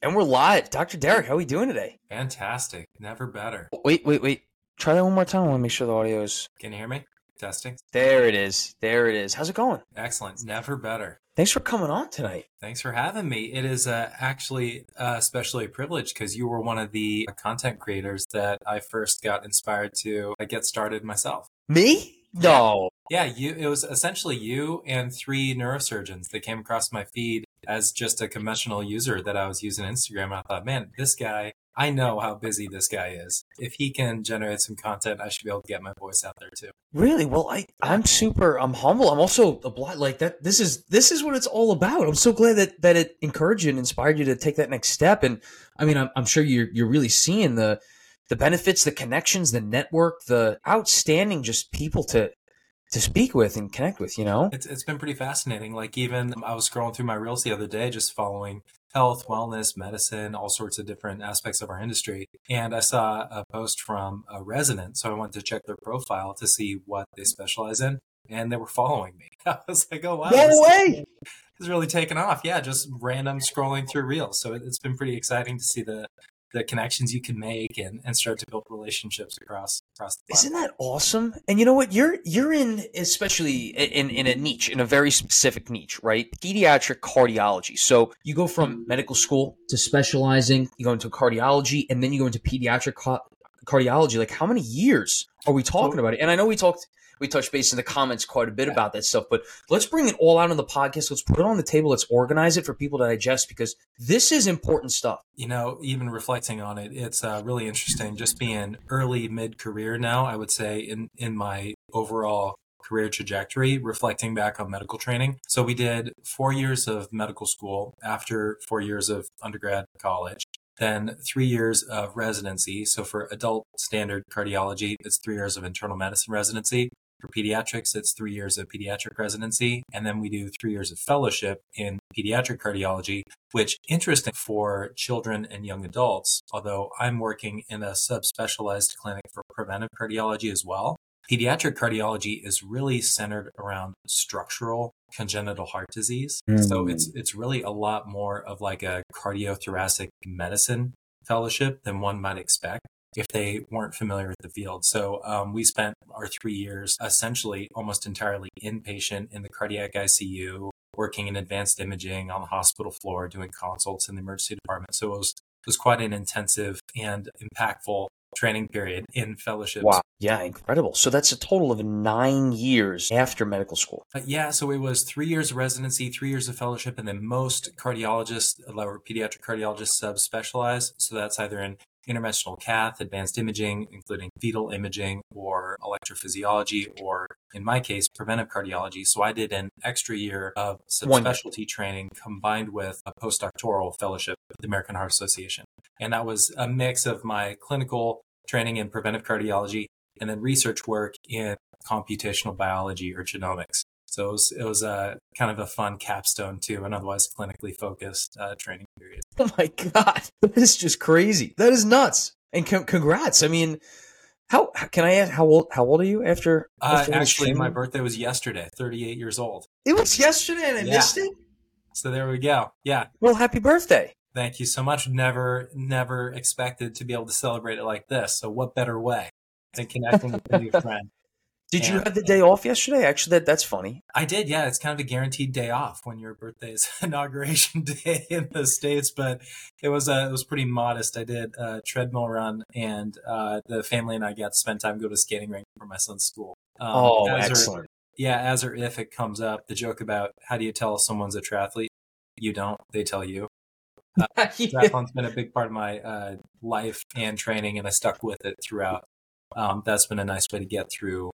And we're live. Dr. Derek, how are we doing today? Fantastic. Never better. Wait. Try that one more time. I want to make sure the audio is... Can you hear me? Testing. There it is. How's it going? Excellent. Never better. Thanks for coming on tonight. Thanks for having me. It is actually especially a privilege because you were one of the content creators that I first got inspired to get started myself. Me? No. Yeah, it was essentially you and 3 neurosurgeons that came across my feed as just a conventional user that I was using Instagram. And I thought, man, this guy, I know how busy this guy is. If he can generate some content, I should be able to get my voice out there too. Really? Well, I'm humble. I'm also obliged. Like that. This is what it's all about. I'm so glad that it encouraged you and inspired you to take that next step. And I mean, I'm sure you're really seeing the benefits, the connections, the network, the outstanding just people to speak with and connect with, you know? It's been pretty fascinating. Like even I was scrolling through my reels the other day, just following health, wellness, medicine, all sorts of different aspects of our industry. And I saw a post from a resident. So I went to check their profile to see what they specialize in. And they were following me. I was like, oh, wow. No way! It's really taken off. Yeah, just random scrolling through reels. So it's been pretty exciting to see the connections you can make and start to build relationships across the platform. Isn't that awesome? And you know what? You're in, especially in a niche, in a very specific niche, right? Pediatric cardiology. So you go from medical school to specializing, you go into cardiology, and then you go into pediatric cardiology. Like, how many years are we talking about it? And I know we touched base in the comments quite a bit about that stuff, but let's bring it all out on the podcast. Let's put it on the table. Let's organize it for people to digest because this is important stuff. You know, even reflecting on it, it's really interesting just being early mid-career now, I would say, in my overall career trajectory, reflecting back on medical training. So we did 4 years of medical school after 4 years of undergrad college. Then 3 years of residency. So for adult standard cardiology, it's 3 years of internal medicine residency. For pediatrics, it's 3 years of pediatric residency. And then we do 3 years of fellowship in pediatric cardiology, which interesting for children and young adults, although I'm working in a subspecialized clinic for preventive cardiology as well. Pediatric cardiology is really centered around structural congenital heart disease. So it's really a lot more of like a cardiothoracic medicine fellowship than one might expect if they weren't familiar with the field. So we spent our 3 years essentially almost entirely inpatient in the cardiac ICU, working in advanced imaging on the hospital floor, doing consults in the emergency department. So it was quite an intensive and impactful training period in fellowships. Wow. Yeah, incredible. So that's a total of 9 years after medical school. Yeah, so it was 3 years of residency, 3 years of fellowship, and then most cardiologists, or pediatric cardiologists, subspecialize. So that's either in interventional cath, advanced imaging, including fetal imaging or electrophysiology, or in my case, preventive cardiology. So I did an extra year of subspecialty training combined with a postdoctoral fellowship with the American Heart Association. And that was a mix of my clinical training in preventive cardiology and then research work in computational biology or genomics. So it was a kind of a fun capstone to an otherwise clinically focused training period. Oh my God, that is just crazy. That is nuts. And congrats. I mean, how can I ask how old are you after actually, my birthday was yesterday, 38 years old. It was yesterday and I missed it? So there we go. Yeah. Well, happy birthday. Thank you so much. Never expected to be able to celebrate it like this. So what better way than connecting with a new friend? Did you have the day off yesterday? Actually, that's funny. I did, yeah. It's kind of a guaranteed day off when your birthday is inauguration day in the States, but it was pretty modest. I did a treadmill run, and the family and I got to spend time go to a skating rink for my son's school. Excellent. As or if it comes up, the joke about how do you tell someone's a triathlete? You don't, they tell you. Triathlon's been a big part of my life and training, and I stuck with it throughout. That's been a nice way to get through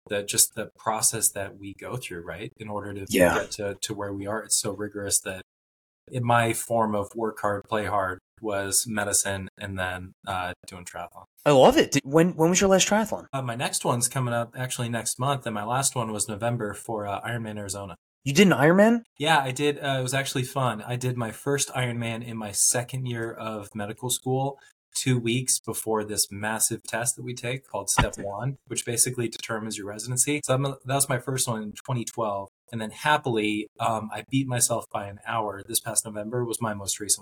the process that we go through, right? In order to get to where we are. It's so rigorous that in my form of work hard, play hard was medicine and then doing triathlon. I love it. When was your last triathlon? My next one's coming up actually next month, and my last one was November for Ironman Arizona. You did an Ironman? Yeah, I did. It was actually fun. I did my first Ironman in my second year of medical school, 2 weeks before this massive test that we take called Step 1, which basically determines your residency. So that was my first one in 2012. And then happily, I beat myself by an hour. This past November was my most recent one.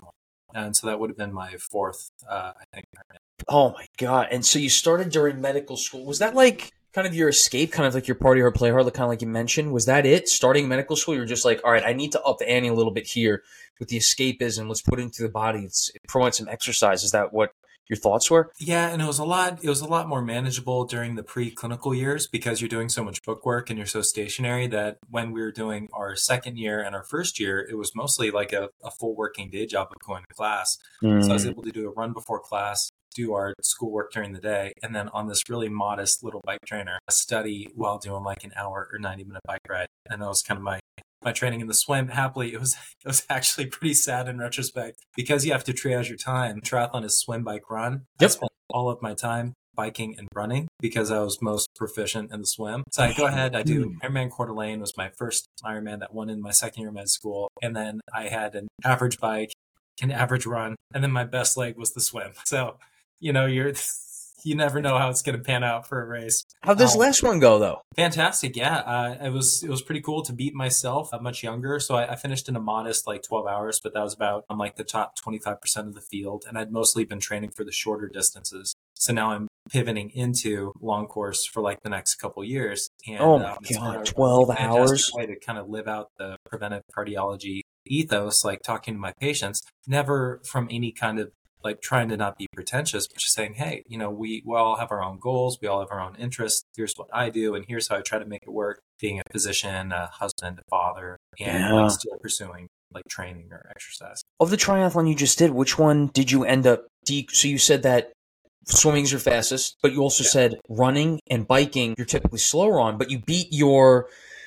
And so that would have been my fourth, I think. Oh my God. And so you started during medical school. Was that like kind of your escape, kind of like your party hard, play hard, like kind of like you mentioned? Was that it? Starting medical school, you were just like, all right, I need to up the ante a little bit here with the escapism. Let's put it into the body. It promotes some exercise. Is that what your thoughts were? Yeah, and it was a lot more manageable during the preclinical years because you're doing so much book work and you're so stationary that when we were doing our second year and our first year, it was mostly like a full working day job of going to class. So I was able to do a run before class, do our schoolwork during the day, and then on this really modest little bike trainer, study while doing like an hour or 90-minute bike ride. And that was kind of my training in the swim. Happily, it was actually pretty sad in retrospect because you have to triage your time. Triathlon is swim, bike, run. Yep. I spent all of my time biking and running because I was most proficient in the swim. So I go ahead, I do Ironman Coeur d'Alene was my first Ironman that won in my second year of med school. And then I had an average bike, an average run, and then my best leg was the swim. So, you never know how it's going to pan out for a race. How'd this last one go, though? Fantastic, yeah. It was pretty cool to beat myself. I'm much younger, so I finished in a modest like 12 hours, but that was about like the top 25% of the field, and I'd mostly been training for the shorter distances. So now I'm pivoting into long course for like the next couple years. And, oh my God, 12 hours? Way to kind of live out the preventive cardiology ethos, like talking to my patients, never from any kind of like trying to not be pretentious, but just saying, hey, we all have our own goals. We all have our own interests. Here's what I do. And here's how I try to make it work. Being a physician, a husband, a father, and like still pursuing like training or exercise. Of the triathlon you just did, which one did you end up? So you said that swimming's your fastest, but you also said running and biking you're typically slower on, but you beat your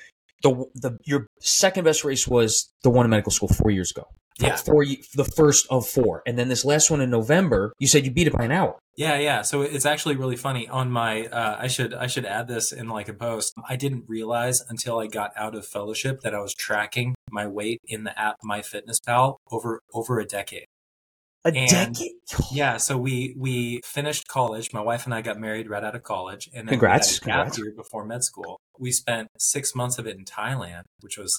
second best race was the one in medical school 4 years ago. Yeah. The first of 4. And then this last one in November, you said you beat it by an hour. Yeah. So it's actually really funny. On my, I should add this in like a post. I didn't realize until I got out of fellowship that I was tracking my weight in the app MyFitnessPal over a decade. A decade? Yeah. So we finished college. My wife and I got married right out of college. And then Congrats. we had a gap year before med school. We spent 6 months of it in Thailand, which was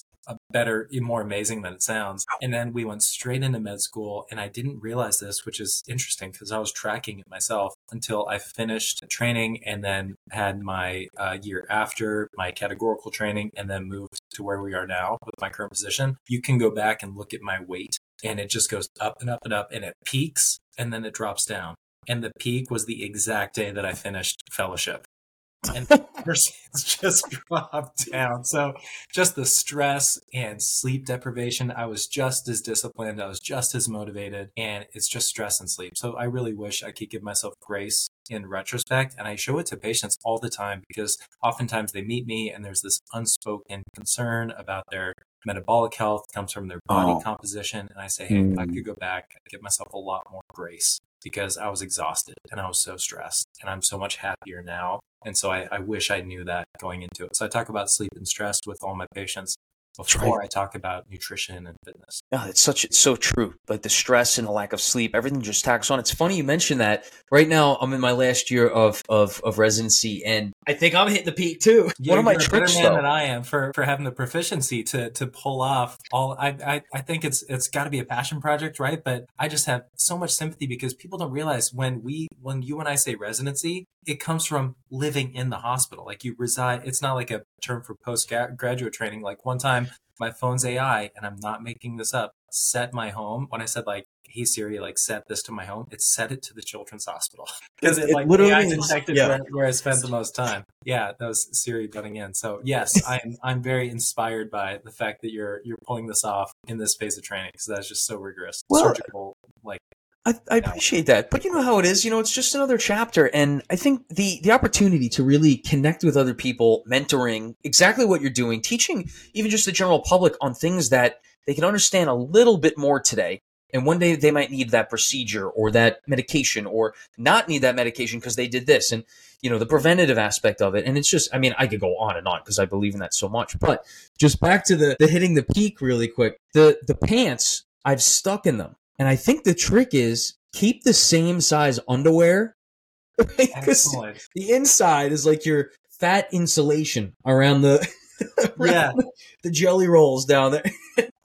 more amazing than it sounds. And then we went straight into med school. And I didn't realize this, which is interesting because I was tracking it myself until I finished training and then had my year after my categorical training and then moved to where we are now with my current position. You can go back and look at my weight and it just goes up and up and up and it peaks and then it drops down. And the peak was the exact day that I finished fellowship. And it's just dropped down. So just the stress and sleep deprivation, I was just as disciplined. I was just as motivated, and it's just stress and sleep. So I really wish I could give myself grace in retrospect. And I show it to patients all the time because oftentimes they meet me and there's this unspoken concern about their metabolic health comes from their body composition. And I say, hey, if I could go back, I'd give myself a lot more grace because I was exhausted and I was so stressed and I'm so much happier now. And so I wish I knew that going into it. So I talk about sleep and stress with all my patients before I talk about nutrition and fitness. Oh, it's so true. Like the stress and the lack of sleep, everything just tacks on. It's funny you mentioned that. Right now, I'm in my last year of residency, and I think I'm hitting the peak too. One of my tricks, though, than I am for having the proficiency to pull off all. I think it's got to be a passion project, right? But I just have so much sympathy because people don't realize when you and I say residency, it comes from living in the hospital. Like you reside. It's not like a term for postgraduate training. Like one time, my phone's AI, and I'm not making this up, set my home. When I said like, hey Siri, like set this to my home, it set it to the children's hospital because it like literally AI detected where I spent the most time. Yeah, that was Siri butting in. So yes, I'm very inspired by the fact that you're pulling this off in this phase of training because that's just so rigorous, surgical, like. I appreciate that. But you know how it is, it's just another chapter. And I think the opportunity to really connect with other people, mentoring exactly what you're doing, teaching even just the general public on things that they can understand a little bit more today. And one day they might need that procedure or that medication or not need that medication because they did this and, the preventative aspect of it. And it's just, I could go on and on because I believe in that so much. But just back to the hitting the peak really quick, the pants, I've stuck in them. And I think the trick is keep the same size underwear. Because the inside is like your fat insulation around the jelly rolls down there.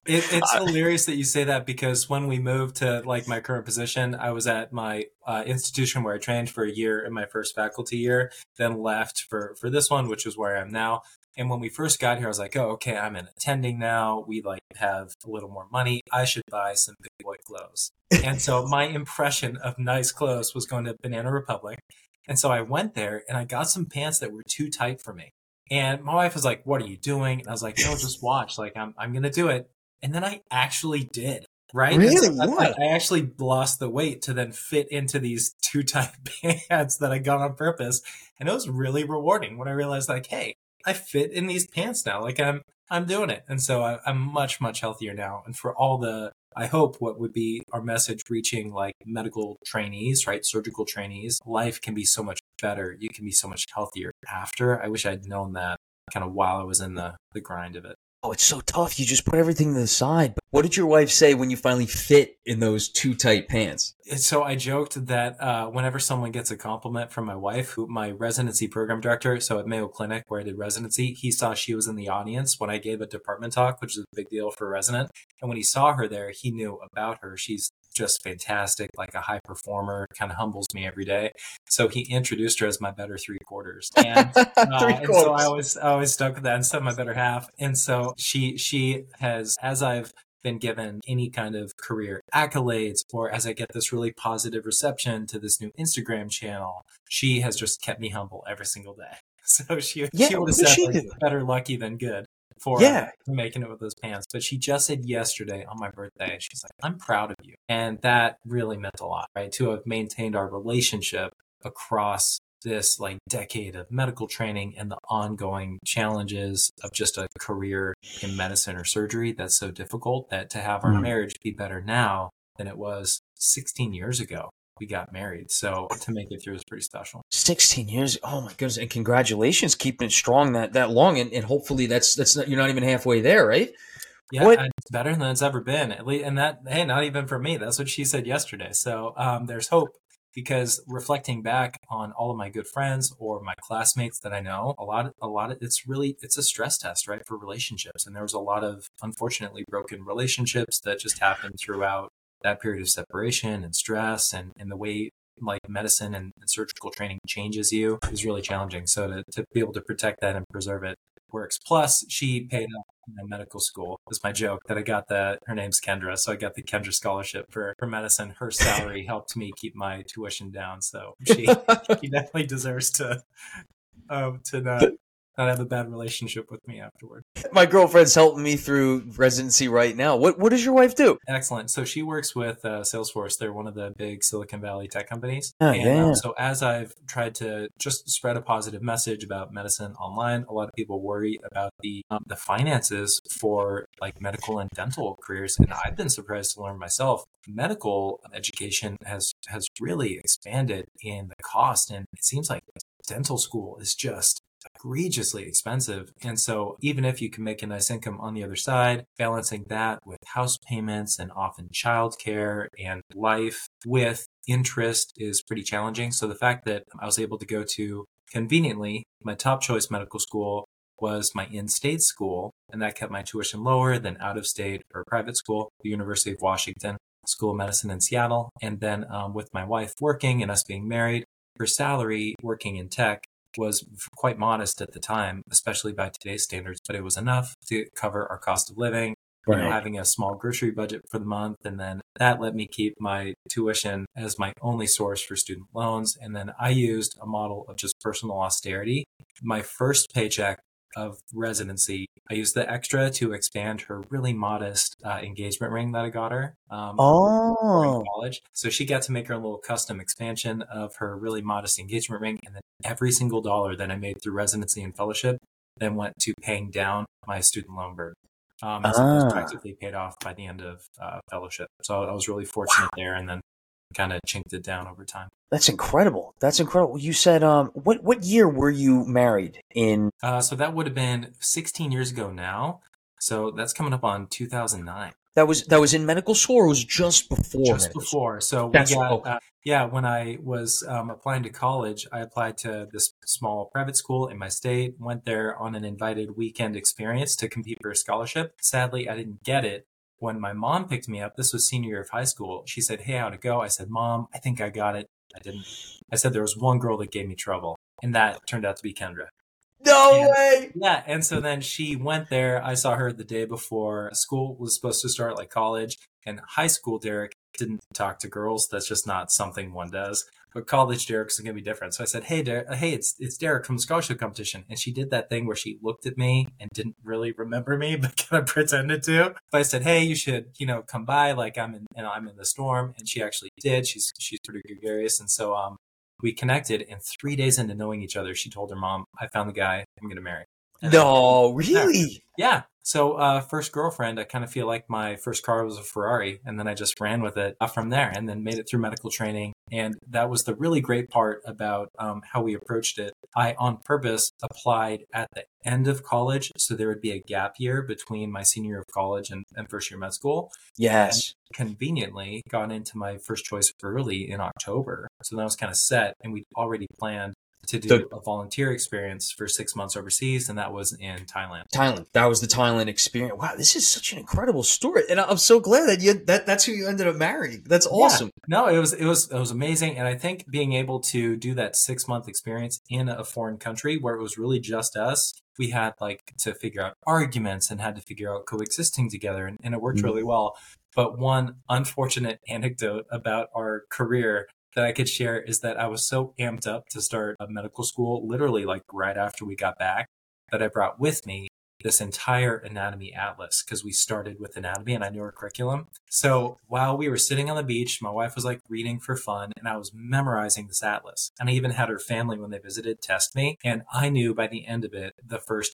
It's hilarious that you say that, because when we moved to like my current position, I was at my institution where I trained for a year in my first faculty year, then left for this one, which is where I am now. And when we first got here, I was like, oh, okay, I'm an attending now. We like have a little more money. I should buy some big boy clothes. And so my impression of nice clothes was going to Banana Republic. And so I went there and I got some pants that were too tight for me. And my wife was like, what are you doing? And I was like, no, just watch. Like, I'm going to do it. And then I actually did, right? Really? So What? I actually lost the weight to then fit into these too tight pants that I got on purpose. And it was really rewarding when I realized, like, hey, I fit in these pants now. Like, I'm doing it. And so I'm much, much healthier now. And for all the, I hope what would be our message reaching like medical trainees, right? Surgical trainees, life can be so much better. You can be so much healthier after. I wish I'd known that kind of while I was in the grind of it. Oh, it's so tough. You just put everything to the side. But what did your wife say when you finally fit in those too tight pants? So I joked that whenever someone gets a compliment from my wife, who my residency program director, so at Mayo Clinic where I did residency, he saw she was in the audience when I gave a department talk, which is a big deal for a resident. And when he saw her there, he knew about her. She's just fantastic, like a high performer, kind of humbles me every day. So he introduced her as my better three quarters. And, Three and so quarters. I always stuck with that instead of my better half. And so she has, as I've been given any kind of career accolades, or as I get this really positive reception to this new Instagram channel, she has just kept me humble every single day. So she would Yeah, have what does said she like do? better lucky than good Yeah. for making it with those pants. But she just said yesterday on my birthday, she's like, I'm proud of you. And that really meant a lot, right? To have maintained our relationship across this like decade of medical training and the ongoing challenges of just a career in medicine or surgery that's so difficult, that to have our marriage be better now than it was 16 years ago. We got married. So to make it through is pretty special. 16 years. Oh my goodness. And congratulations keeping it strong that long. And hopefully that's not, you're not even halfway there, right? Yeah, What? it's better than it's ever been. At least, and that, hey, not even for me. That's what she said yesterday. So there's hope, because reflecting back on all of my good friends or my classmates that I know, a lot of it's a stress test, right, for relationships. And there was a lot of unfortunately broken relationships that just happened throughout that period of separation and stress, and the way like medicine and surgical training changes you is really challenging. So to be able to protect that and preserve it works. Plus, she paid off my medical school. It was my joke that I got her name's Kendra, so I got the Kendra scholarship for medicine. Her salary helped me keep my tuition down, so she definitely deserves to not have a bad relationship with me afterward. My girlfriend's helping me through residency right now. What does your wife do? Excellent. So she works with Salesforce. They're one of the big Silicon Valley tech companies. Oh, And yeah. so as I've tried to just spread a positive message about medicine online, a lot of people worry about the finances for like medical and dental careers. And I've been surprised to learn myself, medical education has really expanded in the cost. And it seems like dental school is just egregiously expensive. And so even if you can make a nice income on the other side, balancing that with house payments and often childcare and life with interest is pretty challenging. So the fact that I was able to go to, conveniently, my top choice medical school was my in-state school, and that kept my tuition lower than out-of-state or private school, the University of Washington School of Medicine in Seattle. And then with my wife working and us being married, her salary working in tech was quite modest at the time, especially by today's standards, but it was enough to cover our cost of living, having a small grocery budget for the month. And then that let me keep my tuition as my only source for student loans. And then I used a model of just personal austerity. My first paycheck of residency, I used the extra to expand her really modest engagement ring that I got her in college. So she got to make her a little custom expansion of her really modest engagement ring. And then every single dollar that I made through residency and fellowship then went to paying down my student loan burden. And so it was practically paid off by the end of fellowship. So I was really fortunate there, and then kind of chinked it down over time. That's incredible. That's incredible. You said, what year were you married in? So that would have been 16 years ago now. So that's coming up on 2009. That was in medical school, or was it just before? Just before. So we got, when I was applying to college, I applied to this small private school in my state, went there on an invited weekend experience to compete for a scholarship. Sadly, I didn't get it. when my mom picked me up, this was senior year of high school. She said, "Hey, how'd it go?" I said, "Mom, I think I got it." I didn't. I said there was one girl that gave me trouble, and that turned out to be Kendra. No And way. yeah, and so then she went there. I saw her the day before school was supposed to start, like college. And high school Derek didn't talk to girls. That's just not something one does. But college Derek's going to be different. So I said, "Hey, Derek, hey, it's Derek from the scholarship competition." And she did that thing where she looked at me and didn't really remember me, but kind of pretended to. But I said, "Hey, you should, come by. Like I'm in the storm." And she actually did. She's pretty gregarious, and so we connected. And 3 days into knowing each other, she told her mom, "I found the guy I'm going to marry." And No, really? yeah. So first girlfriend, I kind of feel like my first car was a Ferrari, and then I just ran with it from there, and then made it through medical training. And that was the really great part about how we approached it. I, on purpose, applied at the end of college, so there would be a gap year between my senior year of college and first year med school. Yes. And conveniently got into my first choice early in October. So that was kind of set, and we'd already planned to do a volunteer experience for 6 months overseas, and that was in Thailand. That was the Thailand experience. Wow, this is such an incredible story, and I'm so glad that that's who you ended up marrying. That's awesome. Yeah. No, it was amazing, and I think being able to do that 6 month experience in a foreign country where it was really just us, we had like to figure out arguments and had to figure out coexisting together, and it worked really well. But one unfortunate anecdote about our career that I could share is that I was so amped up to start a medical school, literally like right after we got back, that I brought with me this entire anatomy atlas because we started with anatomy and I knew our curriculum. So while we were sitting on the beach, my wife was like reading for fun and I was memorizing this atlas. And I even had her family, when they visited, test me. And I knew by the end of it, the first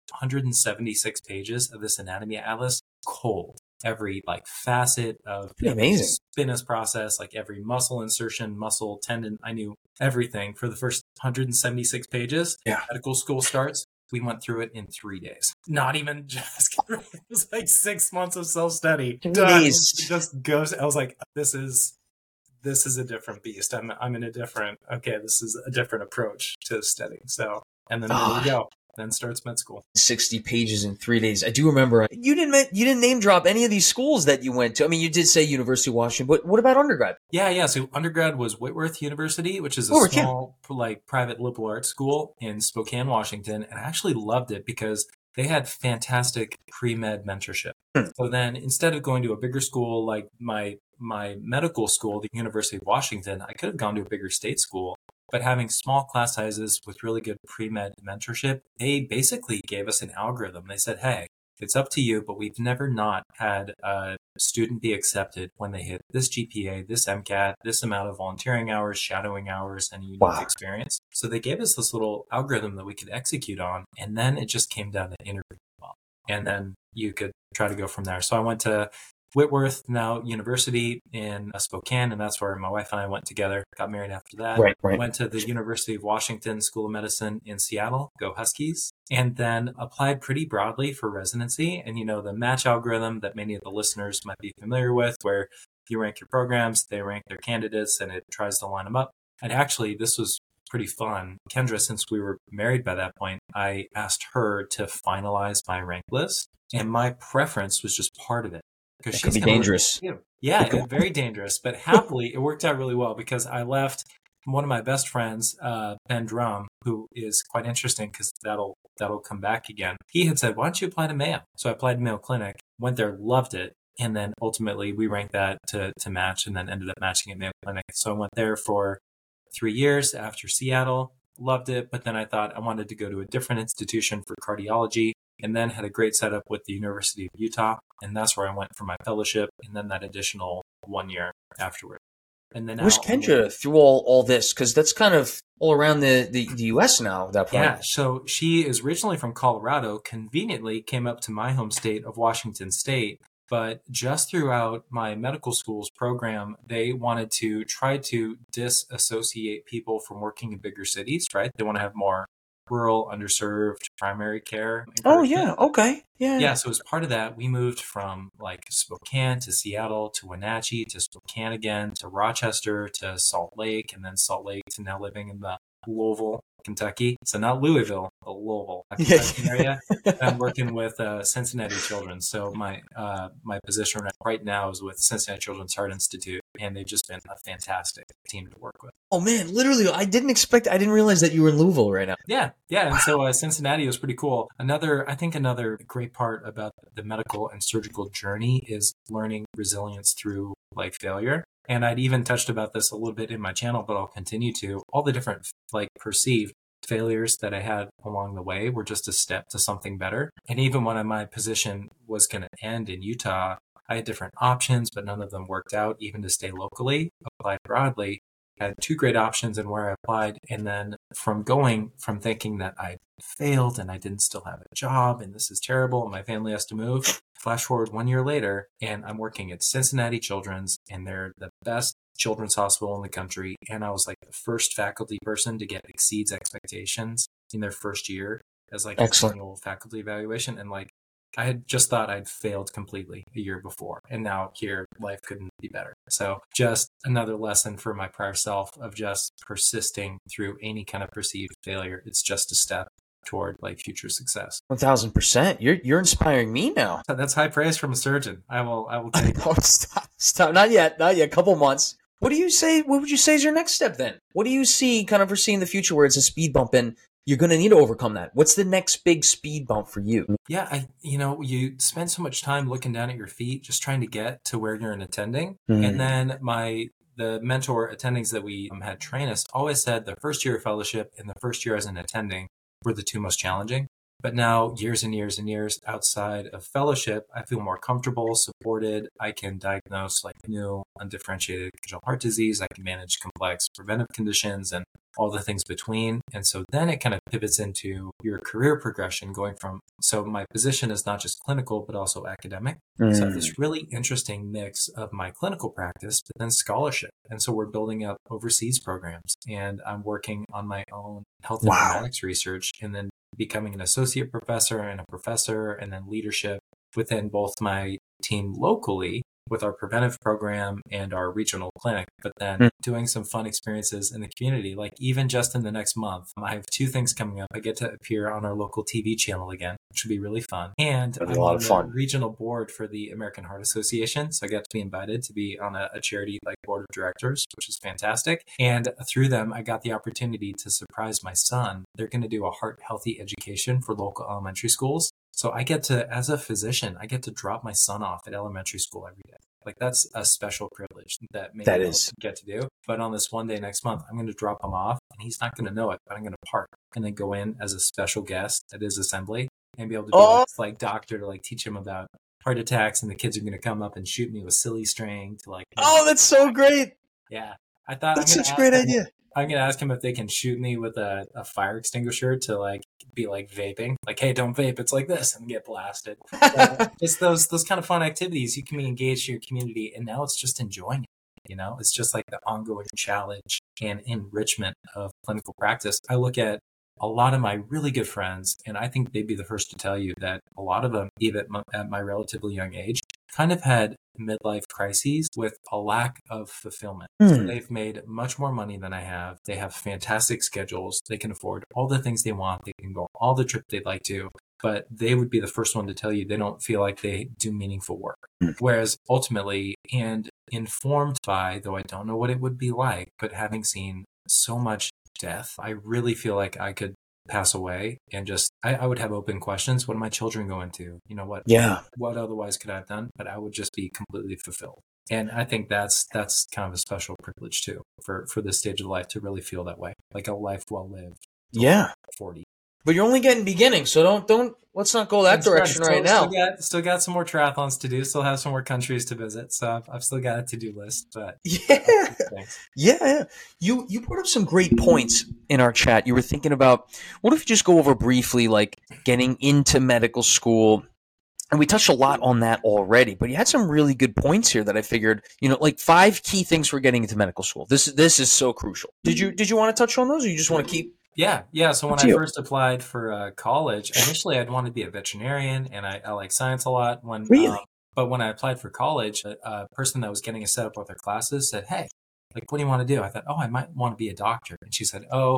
176 pages of this anatomy atlas cold. Every like facet of amazing spinnous process, like every muscle insertion, muscle, tendon. I knew everything for the first 176 pages. Yeah. Medical school starts. We went through it in 3 days. Not even just, it was like 6 months of self-study. 3 days. It just goes. I was like, this is a different beast. I'm in a different, this is a different approach to studying. So, and then there we go. Then starts med school. 60 pages in 3 days. I do remember you didn't name drop any of these schools that you went to. I mean, you did say University of Washington, but what about undergrad? Yeah. So undergrad was Whitworth University, which is a small, like private liberal arts school in Spokane, Washington. And I actually loved it because they had fantastic pre-med mentorship. So then instead of going to a bigger school like my medical school, the University of Washington, I could have gone to a bigger state school. But having small class sizes with really good pre-med mentorship, they basically gave us an algorithm. They said, "Hey, it's up to you, but we've never not had a student be accepted when they hit this GPA, this MCAT, this amount of volunteering hours, shadowing hours, and unique experience." So they gave us this little algorithm that we could execute on, and then it just came down to interviewing well. And then you could try to go from there. So I went to Whitworth, now University in Spokane, and that's where my wife and I went together, got married after that. Right. Went to the University of Washington School of Medicine in Seattle, go Huskies, and then applied pretty broadly for residency. And the match algorithm that many of the listeners might be familiar with, where you rank your programs, they rank their candidates, and it tries to line them up. And actually, this was pretty fun. Kendra, since we were married by that point, I asked her to finalize my rank list, and my preference was just part of it. Because she's could be dangerous. Yeah, very dangerous. But happily, it worked out really well because I left one of my best friends, Ben Drum, who is quite interesting because that'll come back again. He had said, "Why don't you apply to Mayo?" So I applied to Mayo Clinic, went there, loved it. And then ultimately we ranked that to match and then ended up matching at Mayo Clinic. So I went there for 3 years after Seattle, loved it. But then I thought I wanted to go to a different institution for cardiology. And then had a great setup with the University of Utah. And that's where I went for my fellowship. And then that additional 1 year afterward. And then where's Kendra through all this? Because that's kind of all around the U.S. now at that point. Yeah. So she is originally from Colorado, conveniently came up to my home state of Washington State. But just throughout my medical school's program, they wanted to try to disassociate people from working in bigger cities, right? They want to have more rural, underserved primary care. Oh, yeah. Okay. Yeah. Yeah. So as part of that, we moved from like Spokane to Seattle to Wenatchee to Spokane again to Rochester to Salt Lake, and then Salt Lake to now living in the Louisville Kentucky. So not Louisville, but Louisville, a Yeah. Kentucky area. And I'm working with Cincinnati Children's. So my position right now is with Cincinnati Children's Heart Institute, and they've just been a fantastic team to work with. Oh man, literally, I didn't realize that you were in Louisville right now. Yeah. And so Cincinnati was pretty cool. I think another great part about the medical and surgical journey is learning resilience through like failure. And I'd even touched about this a little bit in my channel, but I'll continue to. All the different like perceived failures that I had along the way were just a step to something better. And even when my position was going to end in Utah, I had different options, but none of them worked out. Even to stay locally, applied broadly, had two great options in where I applied. And then from thinking that I failed and I didn't still have a job and this is terrible and my family has to move, flash forward 1 year later and I'm working at Cincinnati Children's, and they're the best children's hospital in the country. And I was like the first faculty person to get exceeds expectations in their first year as like an annual faculty evaluation. And like, I had just thought I'd failed completely a year before, and now here life couldn't be better. So just another lesson for my prior self of just persisting through any kind of perceived failure. It's just a step toward like future success. 1000%. You're inspiring me now. That's high praise from a surgeon. I will take it. Stop. Not yet. Couple months. What would you say is your next step then? What do you see kind of foresee in the future where it's a speed bump and you're going to need to overcome that? What's the next big speed bump for you? Yeah, you spend so much time looking down at your feet, just trying to get to where you're in attending. And then the mentor attendings that we had train us always said the first year of fellowship and the first year as an attending were the two most challenging. But now, years and years and years outside of fellowship, I feel more comfortable, supported. I can diagnose like new undifferentiated congenital heart disease. I can manage complex preventive conditions and all the things between. And so then it kind of pivots into your career progression so my position is not just clinical, but also academic. So I have this really interesting mix of my clinical practice, but then scholarship. And so we're building up overseas programs, and I'm working on my own health informatics research, and then becoming an associate professor and a professor, and then leadership within both my team locally with our preventive program and our regional clinic, but then doing some fun experiences in the community. Like even just in the next month, I have two things coming up. I get to appear on our local TV channel again, which will be really fun. And I'm on the regional board for the American Heart Association. So I got to be invited to be on a charity like board of directors, which is fantastic. And through them, I got the opportunity to surprise my son. They're going to do a heart healthy education for local elementary schools. So I get to, as a physician, I get to drop my son off at elementary school every day. Like that's a special privilege that maybe I don't get to do. But on this one day next month, I'm going to drop him off, and he's not going to know it, but I'm going to park and then go in as a special guest at his assembly and be able to do like doctor to like teach him about heart attacks, and the kids are going to come up and shoot me with silly string to like. That's so great. Yeah, I thought that's such a great idea. I'm going to ask him if they can shoot me with a fire extinguisher to like be like vaping. Like, hey, don't vape. It's like this, and get blasted. It's those kind of fun activities. You can be engaged in your community, and now it's just enjoying it. It's just like the ongoing challenge and enrichment of clinical practice. I look at a lot of my really good friends, and I think they'd be the first to tell you that a lot of them, even at my relatively young age, kind of had midlife crises with a lack of fulfillment. So they've made much more money than I have. They have fantastic schedules. They can afford all the things they want. They can go all the trips they'd like to, but they would be the first one to tell you they don't feel like they do meaningful work. Whereas ultimately, and informed by, though I don't know what it would be like, but having seen so much death, I really feel like I could pass away and just I would have open questions. What are my children going to? What otherwise could I have done? But I would just be completely fulfilled. And I think that's kind of a special privilege too for this stage of life to really feel that way, like a life well lived. 40. But you're only getting beginning, so don't let's not go that direction right now. Still got some more triathlons to do. Still have some more countries to visit. So I've still got a to-do list. But yeah. You brought up some great points in our chat. You were thinking about what if you just go over briefly, like getting into medical school. And we touched a lot on that already, but you had some really good points here that I figured, like 5 key things for getting into medical school. This is so crucial. Did you want to touch on those, or you just want to keep? Yeah. So when I first applied for college, initially I'd want to be a veterinarian, and I like science a lot. But when I applied for college, a person that was getting us set up with our classes said, "Hey, like, what do you want to do?" I thought, "Oh, I might want to be a doctor." And she said, "Oh,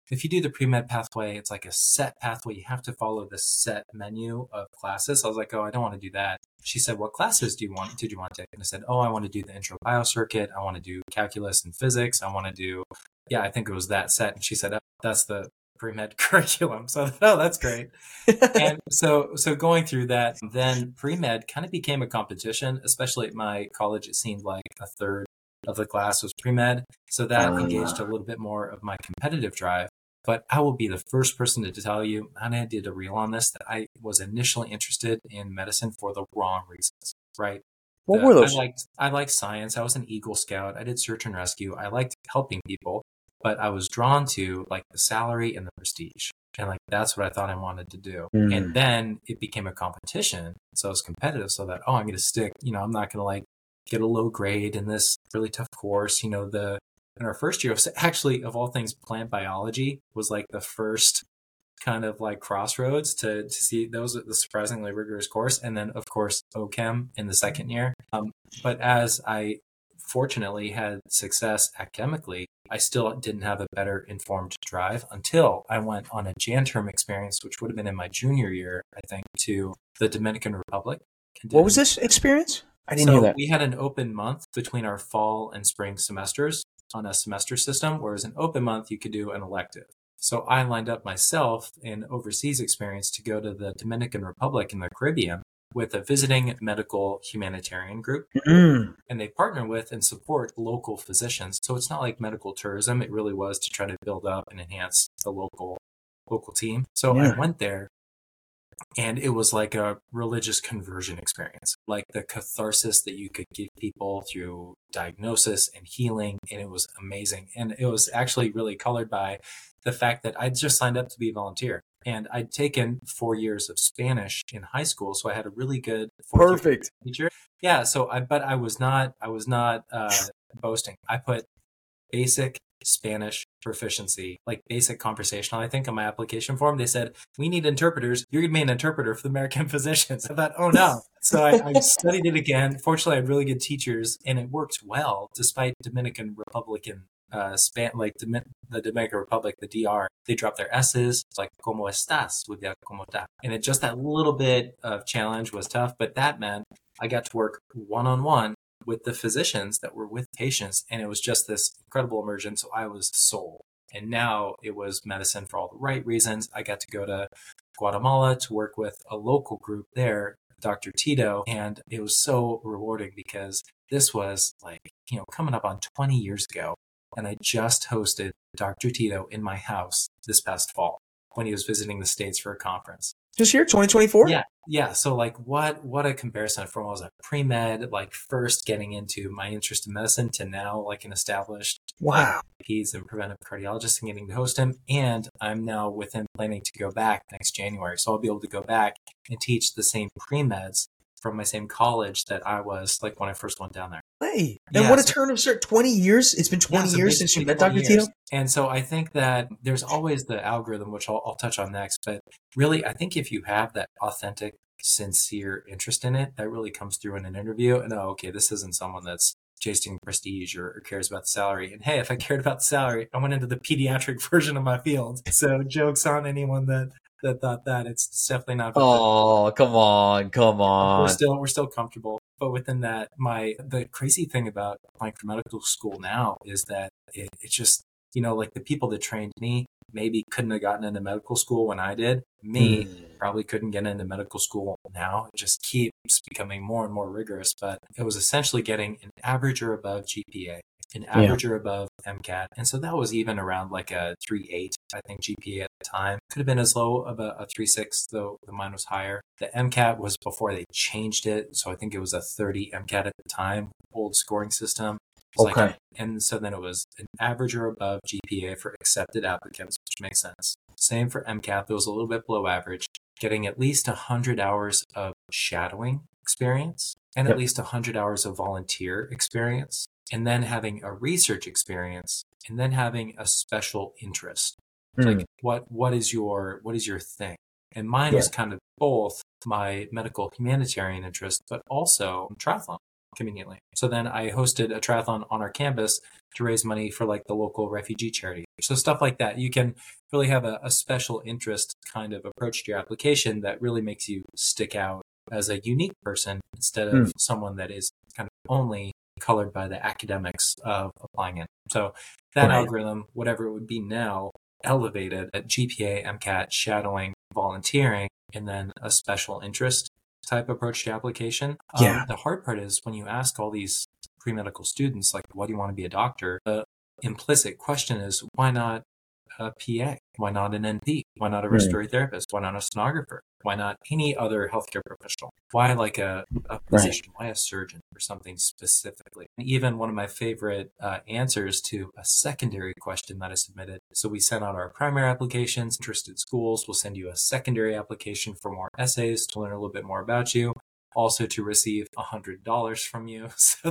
if you do the pre-med pathway, it's like a set pathway. You have to follow the set menu of classes. I was like, oh, I don't want to do that. She said, what classes did you want to take? And I said, oh, I want to do the intro bio circuit. I want to do calculus and physics. I want to do, I think it was that set. And she said, oh, that's the pre-med curriculum. So, oh, that's great. And so going through that, then pre-med kind of became a competition, especially at my college. It seemed like a third of the class was pre-med. So that engaged a little bit more of my competitive drive. But I will be the first person to tell you, and I did a reel on this, that I was initially interested in medicine for the wrong reasons, right? What were those? I liked science. I was an Eagle Scout. I did search and rescue. I liked helping people, but I was drawn to like the salary and the prestige. And like, that's what I thought I wanted to do. And then it became a competition. So it was competitive so that, I'm going to stick, I'm not going to like get a low grade in this really tough course. In our first year, actually, of all things, plant biology was like the first kind of like crossroads to see. That was the surprisingly rigorous course. And then, of course, OChem in the second year. But as I fortunately had success academically, I still didn't have a better informed drive until I went on a JAN-term experience, which would have been in my junior year, I think, to the Dominican Republic. What was this experience? I didn't hear that. We had an open month between our fall and spring semesters on a semester system, whereas an open month, you could do an elective. So I lined up myself an overseas experience to go to the Dominican Republic in the Caribbean with a visiting medical humanitarian group. And they partner with and support local physicians. So it's not like medical tourism. It really was to try to build up and enhance the local team. So I went there. And it was like a religious conversion experience, like the catharsis that you could give people through diagnosis and healing. And it was amazing. And it was actually really colored by the fact that I just signed up to be a volunteer. And I'd taken 4 years of Spanish in high school. So I had a really good perfect teacher. Yeah. But I was not boasting. I put basic Spanish proficiency, like basic conversational, I think, on my application form. They said, we need interpreters. You're going to be an interpreter for the American physicians. I thought, oh no. So I studied it again. Fortunately, I had really good teachers and it worked well despite Dominican Republican, the Dominican Republic, the DR, they drop their S's. It's like, como estás? With that, como está. And it just that little bit of challenge was tough, but that meant I got to work one-on-one with the physicians that were with patients. And it was just this incredible immersion. So I was sold. And now it was medicine for all the right reasons. I got to go to Guatemala to work with a local group there, Dr. Tito. And it was so rewarding because this was like, coming up on 20 years ago. And I just hosted Dr. Tito in my house this past fall when he was visiting the States for a conference. This year, 2024? Yeah. So like what a comparison from when I was a pre-med, like first getting into my interest in medicine to now like an established peds and preventive cardiologist and getting to host him. And I'm now within planning to go back next January. So I'll be able to go back and teach the same pre-meds from my same college that I was like when I first went down there. Hey, and what a turn of 20 years. It's been 20 years since you met Dr. Tito. And so I think that there's always the algorithm, which I'll touch on next. But really, I think if you have that authentic, sincere interest in it, that really comes through in an interview. And okay, this isn't someone that's chasing prestige or cares about the salary. And hey, if I cared about the salary, I went into the pediatric version of my field. So jokes on anyone that thought that. It's definitely not. Oh, come on. We're still comfortable. But within that, the crazy thing about applying for medical school now is that it's just, like the people that trained me maybe couldn't have gotten into medical school when I did. Me probably couldn't get into medical school now. It just keeps becoming more and more rigorous. But it was essentially getting an average or above GPA, an average or above MCAT. And so that was even around like a 3.8, I think, GPA at the time. Could have been as low of a 3.6, though mine was higher. The MCAT was before they changed it. So I think it was a 30 MCAT at the time, old scoring system. Okay. And so then it was an average or above GPA for accepted applicants, which makes sense. Same for MCAT. It was a little bit below average, getting at least 100 hours of shadowing experience and at least 100 hours of volunteer experience, and then having a research experience, and then having a special interest. Like what is your thing? And mine was kind of both my medical humanitarian interest, but also triathlon. conveniently. So then I hosted a triathlon on our campus to raise money for like the local refugee charity. So stuff like that. You can really have a special interest kind of approach to your application that really makes you stick out as a unique person instead of someone that is kind of only colored by the academics of applying it. So that algorithm, whatever it would be now, elevated at GPA, MCAT, shadowing, volunteering, and then a special interest type approach to application. The hard part is when you ask all these pre-medical students, like, why do you want to be a doctor? The implicit question is, why not a PA? Why not an NP? Why not a respiratory therapist? Why not a sonographer? Why not any other healthcare professional? Why like a physician? Why a surgeon or something specifically? And even one of my favorite answers to a secondary question that I submitted. So we sent out our primary applications. Interested schools will send you a secondary application for more essays to learn a little bit more about you. Also to receive $100 from you so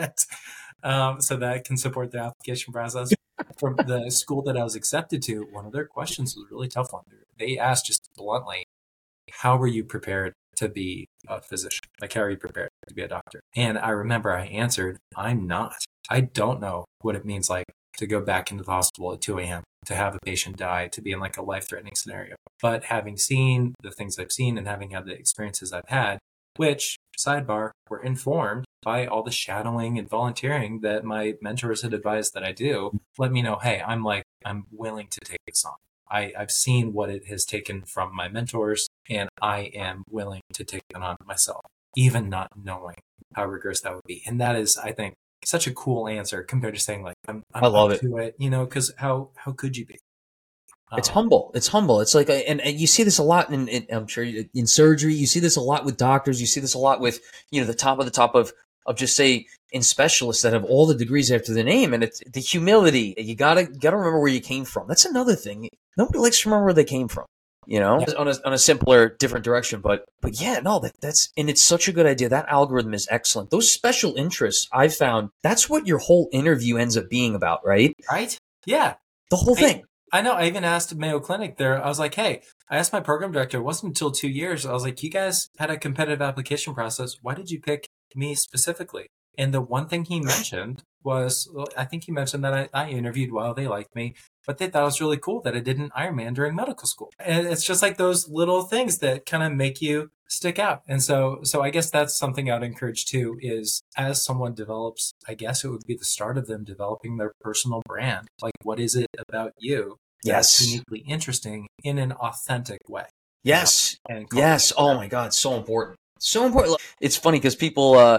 that can support the application process. From the school that I was accepted to, one of their questions was a really tough one. They asked just bluntly, how were you prepared to be a physician? Like, how are you prepared to be a doctor? And I remember I answered, I'm not. I don't know what it means like to go back into the hospital at 2 a.m., to have a patient die, to be in like a life-threatening scenario. But having seen the things I've seen and having had the experiences I've had, which, sidebar, were informed by all the shadowing and volunteering that my mentors had advised that I do, let me know, hey, I'm willing to take this on. I've seen what it has taken from my mentors, and I am willing to take it on myself, even not knowing how rigorous that would be. And that is, I think, such a cool answer compared to saying like, I'm I love up to it, because how could you be? It's humble. It's humble. It's like, and you see this a lot in I'm sure in surgery. You see this a lot with doctors. You see this a lot with, the top of just say in specialists that have all the degrees after the name, and it's the humility. You gotta remember where you came from. That's another thing. Nobody likes to remember where they came from. On a simpler, different direction. But yeah, no, that's and it's such a good idea. That algorithm is excellent. Those special interests, I've found, that's what your whole interview ends up being about, right? Right? Yeah. The whole thing. I know. I even asked Mayo Clinic there. I was like, hey, I asked my program director, it wasn't until 2 years. I was like, you guys had a competitive application process. Why did you pick me specifically? And the one thing he mentioned was, I think he mentioned that I interviewed well, they liked me, but they thought it was really cool that I did an Ironman during medical school. And it's just like those little things that kind of make you stick out. And so I guess that's something I'd encourage too, is as someone develops, I guess it would be the start of them developing their personal brand. Like, what is it about you that's uniquely interesting in an authentic way? Yes. Yes. Oh my God. So important. So important. It's funny because people,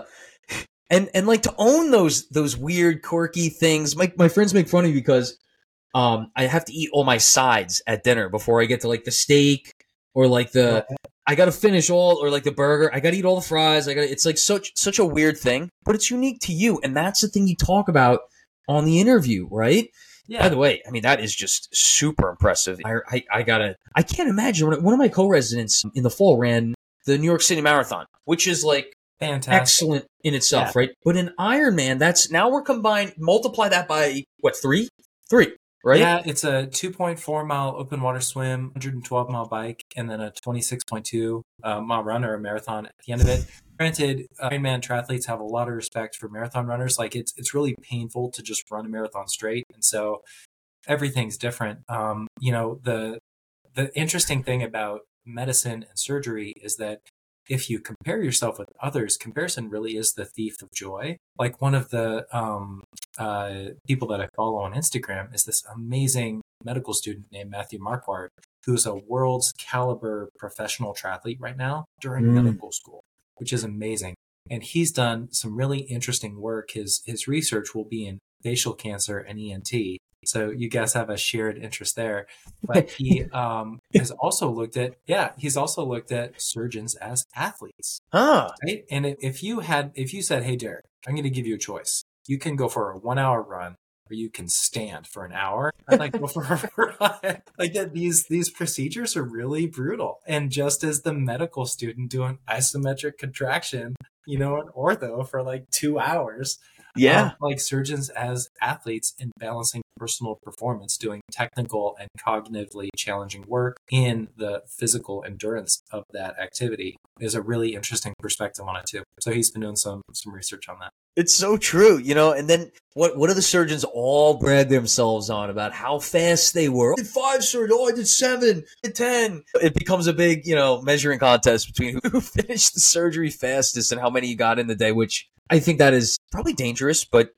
and like to own those weird, quirky things. My friends make fun of me because I have to eat all my sides at dinner before I get to like the steak or like I got to finish all, or like the burger. I got to eat all the fries. It's like such a weird thing, but it's unique to you. And that's the thing you talk about on the interview, right? Yeah. By the way, I mean, that is just super impressive. I can't imagine one of my co-residents in the fall ran the New York City Marathon, which is like fantastic, excellent in itself, right? But an Ironman, now we're combined, multiply that by what, three, right? Yeah, it's a 2.4 mile open water swim, 112 mile bike, and then a 26.2 mile run or a marathon at the end of it. Granted, Ironman triathletes have a lot of respect for marathon runners. Like it's really painful to just run a marathon straight, and so everything's different. The interesting thing about medicine and surgery is that if you compare yourself with others, comparison really is the thief of joy. Like one of the people that I follow on Instagram is this amazing medical student named Matthew Marquardt, who's a world's caliber professional triathlete right now during medical school, which is amazing. And he's done some really interesting work. His research will be in facial cancer and ENT. So you guys have a shared interest there. But he has also looked at surgeons as athletes. Right? And if you said, hey, Derek, I'm going to give you a choice. You can go for a 1 hour run or you can stand for an hour. I'd like go for a run. Like these procedures are really brutal. And just as the medical student doing isometric contraction, an ortho for like 2 hours. Yeah. Like surgeons as athletes and balancing personal performance doing technical and cognitively challenging work in the physical endurance of that activity is a really interesting perspective on it too. So he's been doing some research on that. It's so true, and then what do the surgeons all brag themselves on about how fast they were? I did 5 surgeries, I did 7, I did 10. It becomes a big, measuring contest between who finished the surgery fastest and how many you got in the day, which I think that is probably dangerous, but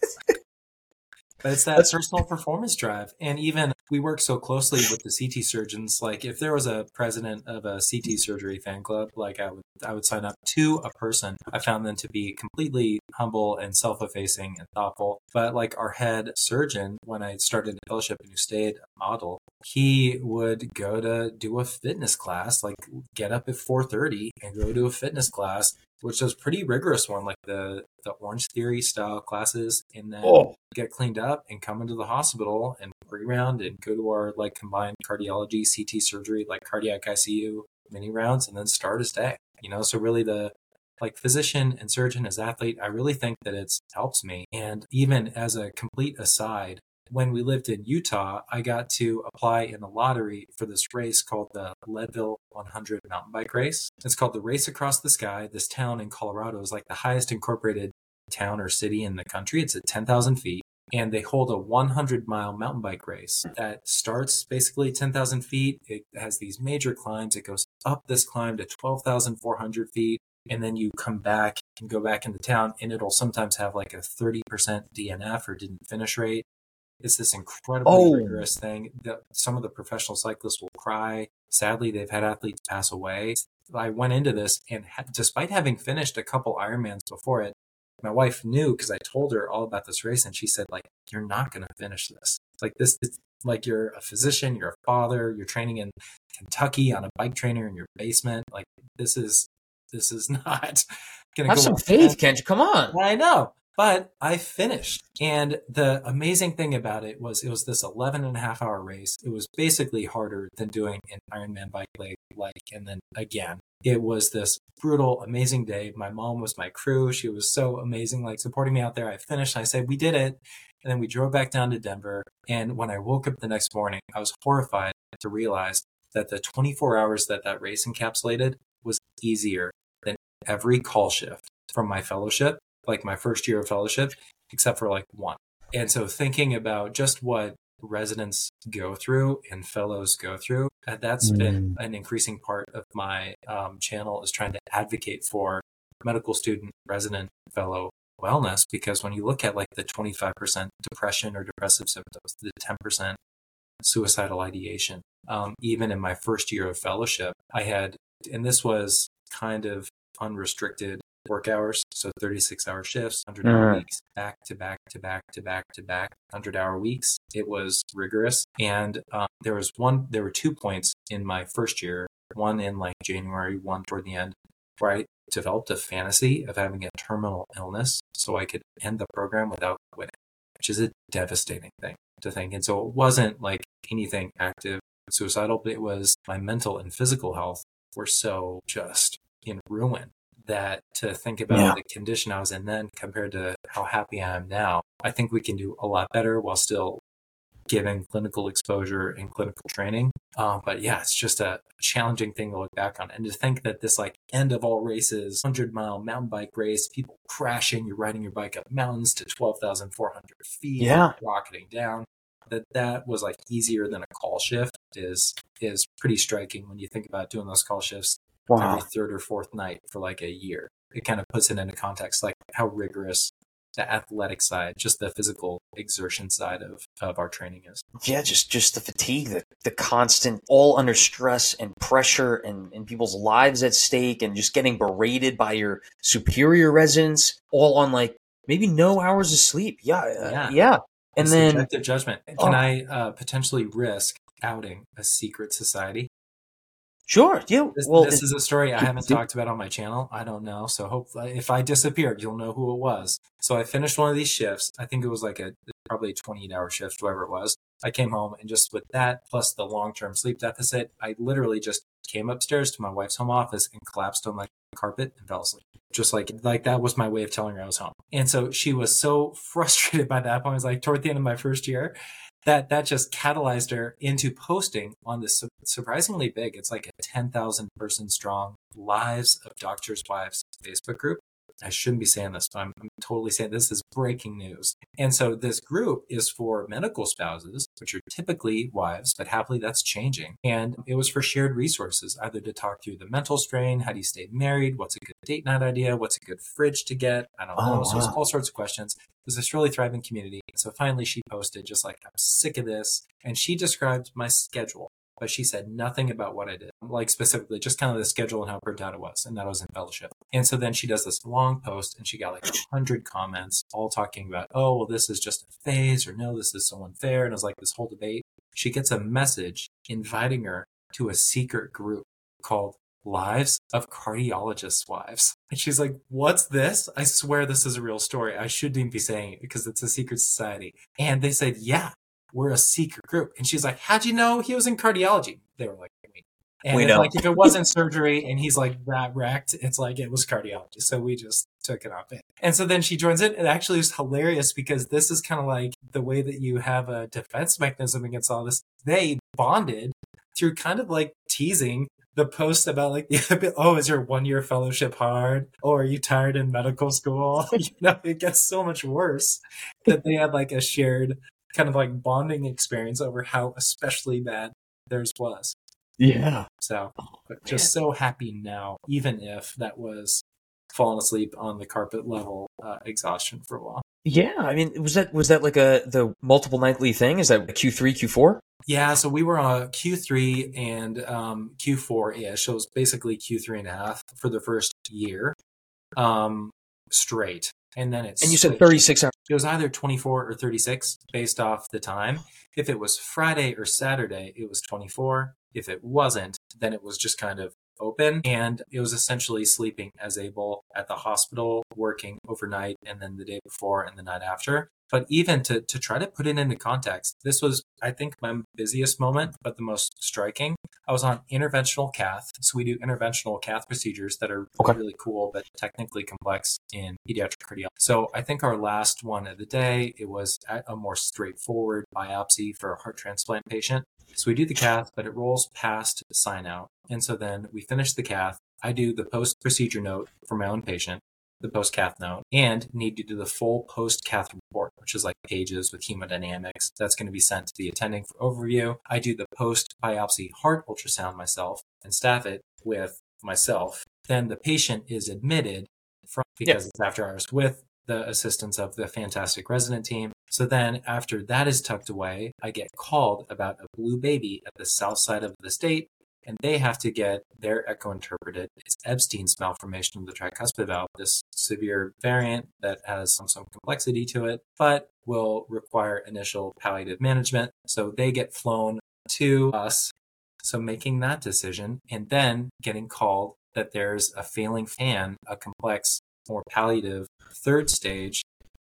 it's that personal performance drive. And even we work so closely with the CT surgeons. Like if there was a president of a CT surgery fan club, like I would sign up to a person. I found them to be completely humble and self-effacing and thoughtful. But like our head surgeon, when I started a fellowship and who stayed a model, he would go to do a fitness class, like get up at 4:30 and go to a fitness class, which was pretty rigorous one, like the Orange Theory style classes, and then get cleaned up and come into the hospital and pre-round and go to our like combined cardiology, CT surgery, like cardiac ICU mini rounds, and then start his day. So really the like physician and surgeon as athlete, I really think that it's helps me. And even as a complete aside, when we lived in Utah, I got to apply in the lottery for this race called the Leadville 100 mountain bike race. It's called the Race Across the Sky. This town in Colorado is like the highest incorporated town or city in the country. It's at 10,000 feet. And they hold a 100-mile mountain bike race that starts basically 10,000 feet. It has these major climbs. It goes up this climb to 12,400 feet. And then you come back and go back into town, and it'll sometimes have like a 30% DNF or didn't finish rate. It's this incredibly rigorous thing that some of the professional cyclists will cry. Sadly, they've had athletes pass away. I went into this, and despite having finished a couple Ironmans before it, my wife knew because I told her all about this race, and she said, like, you're not going to finish this. Like this, it's like you're a physician, you're a father, you're training in Kentucky on a bike trainer in your basement. Like this is not going to go. Have some faith, Kenji. Come on. I know. But I finished. And the amazing thing about it was this 11.5-hour race. It was basically harder than doing an Ironman bike leg. And then again, it was this brutal, amazing day. My mom was my crew. She was so amazing, like supporting me out there. I finished. I said, we did it. And then we drove back down to Denver. And when I woke up the next morning, I was horrified to realize that the 24 hours that race encapsulated was easier than every call shift from my fellowship, like my first year of fellowship, except for like one. And so thinking about just what residents go through and fellows go through, that's been an increasing part of my channel, is trying to advocate for medical student, resident, fellow wellness. Because when you look at like the 25% depression or depressive symptoms, the 10% suicidal ideation, even in my first year of fellowship, I had, and this was kind of unrestricted work hours, so 36-hour shifts, 100-hour weeks, back to back to back to back to back, 100-hour weeks. It was rigorous, and there were 2 points in my first year, one in like January, one toward the end, where I developed a fantasy of having a terminal illness so I could end the program without quitting, which is a devastating thing to think. And so it wasn't like anything active suicidal, but it was my mental and physical health were so just in ruin that to think about the condition I was in then compared to how happy I am now, I think we can do a lot better while still giving clinical exposure and clinical training. But yeah, it's just a challenging thing to look back on. And to think that this like end of all races, 100-mile mountain bike race, people crashing, you're riding your bike up mountains to 12,400 feet, rocketing down, that was like easier than a call shift is pretty striking when you think about doing those call shifts every third or fourth night for like a year. It kind of puts it into context, like how rigorous the athletic side, just the physical exertion side of our training is. Yeah, just the fatigue, the constant, all under stress and pressure and people's lives at stake, and just getting berated by your superior residents, all on like maybe no hours of sleep. Yeah. And it's then subjective judgment. Can I potentially risk outing a secret society? Sure. Yeah. This is a story I haven't talked about on my channel. I don't know. So hopefully if I disappeared, you'll know who it was. So I finished one of these shifts. I think it was like probably a 28-hour shift, whatever it was. I came home, and just with that plus the long-term sleep deficit, I literally just came upstairs to my wife's home office and collapsed on my carpet and fell asleep. Just like that was my way of telling her I was home. And so she was so frustrated by that point. I was like, toward the end of my first year, that just catalyzed her into posting on this surprisingly big, it's like a 10,000 person strong Lives of Doctors' Wives Facebook group. I shouldn't be saying this, but I'm totally saying this is breaking news. And so this group is for medical spouses, which are typically wives, but happily that's changing. And it was for shared resources, either to talk through the mental strain, how do you stay married, what's a good date night idea, what's a good fridge to get, I don't know. So it's all sorts of questions. There's this really thriving community. So finally she posted just like, I'm sick of this. And she described my schedule, but she said nothing about what I did, like specifically just kind of the schedule and how burnt out it was. And that was in fellowship. And so then she does this long post and she got like 100 comments all talking about, oh, well, this is just a phase, or no, this is so unfair. And it was like this whole debate. She gets a message inviting her to a secret group called Lives of Cardiologists' Wives. And she's like, what's this? I swear this is a real story. I shouldn't even be saying it because it's a secret society. And they said, yeah, we're a secret group. And she's like, how'd you know he was in cardiology? They were like, and we it's know. like, if it wasn't surgery and he's like that wrecked, it's like it was cardiology. So we just took it off it. And so then she joins it. It actually is hilarious because this is kind of like the way that you have a defense mechanism against all this. They bonded through kind of like teasing the post about like, oh, is your 1 year fellowship hard? Or are you tired in medical school? It gets so much worse that they had like a shared kind of like bonding experience over how especially bad theirs was. Yeah. So just so happy now, even if that was falling asleep on the carpet level exhaustion for a while. Yeah. I mean, was that like the multiple nightly thing? Is that Q3, Q4? Yeah. So we were on Q3 and Q4-ish. So it was basically Q3 and a half for the first year straight. And then it's. And you said 36 hours. It was either 24 or 36 based off the time. If it was Friday or Saturday, it was 24. If it wasn't, then it was just kind of open. And it was essentially sleeping as able at the hospital, working overnight, and then the day before and the night after. But even to try to put it into context, this was, I think, my busiest moment, but the most striking. I was on interventional cath. So we do interventional cath procedures that are really cool, but technically complex in pediatric cardiology. So I think our last one of the day, it was a more straightforward biopsy for a heart transplant patient. So we do the cath, but it rolls past sign out. And so then we finish the cath. I do the post-procedure note for my own patient, the post-cath note, and need to do the full post-cath report, which is like pages with hemodynamics. That's going to be sent to the attending for overview. I do the post-biopsy heart ultrasound myself and staff it with myself. Then the patient is admitted because it's after hours with the assistance of the fantastic resident team. So then after that is tucked away, I get called about a blue baby at the south side of the state, and they have to get their echo interpreted. It's Ebstein's malformation of the tricuspid valve, this severe variant that has some complexity to it, but will require initial palliative management. So they get flown to us. So making that decision and then getting called that there's a failing fan, a complex, more palliative third stage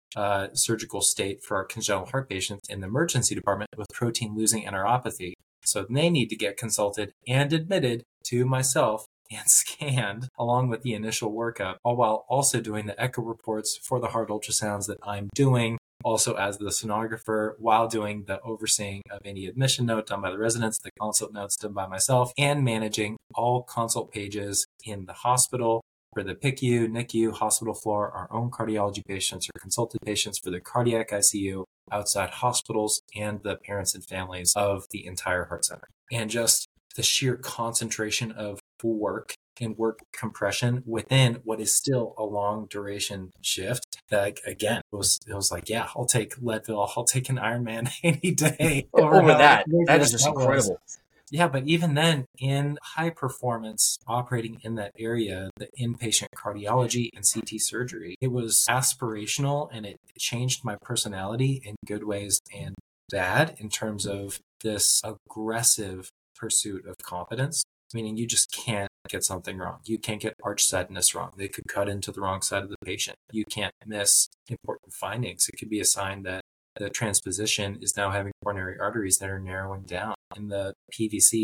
surgical state for our congenital heart patients in the emergency department with protein losing enteropathy. So they need to get consulted and admitted to myself and scanned along with the initial workup, all while also doing the echo reports for the heart ultrasounds that I'm doing, also as the sonographer, while doing the overseeing of any admission note done by the residents, the consult notes done by myself, and managing all consult pages in the hospital for the PICU, NICU, hospital floor, our own cardiology patients or consulted patients for the cardiac ICU, outside hospitals, and the parents and families of the entire heart center. And just the sheer concentration of work and work compression within what is still a long duration shift. That again, it was like, yeah, I'll take Leadville, I'll take an Ironman any day over that. That is just incredible. Yeah, but even then, in high performance operating in that area, the inpatient cardiology and CT surgery, it was aspirational and it changed my personality in good ways and bad in terms of this aggressive pursuit of competence, meaning you just can't get something wrong. You can't get arch sidedness wrong. They could cut into the wrong side of the patient. You can't miss important findings. It could be a sign that the transposition is now having coronary arteries that are narrowing down. In the PVC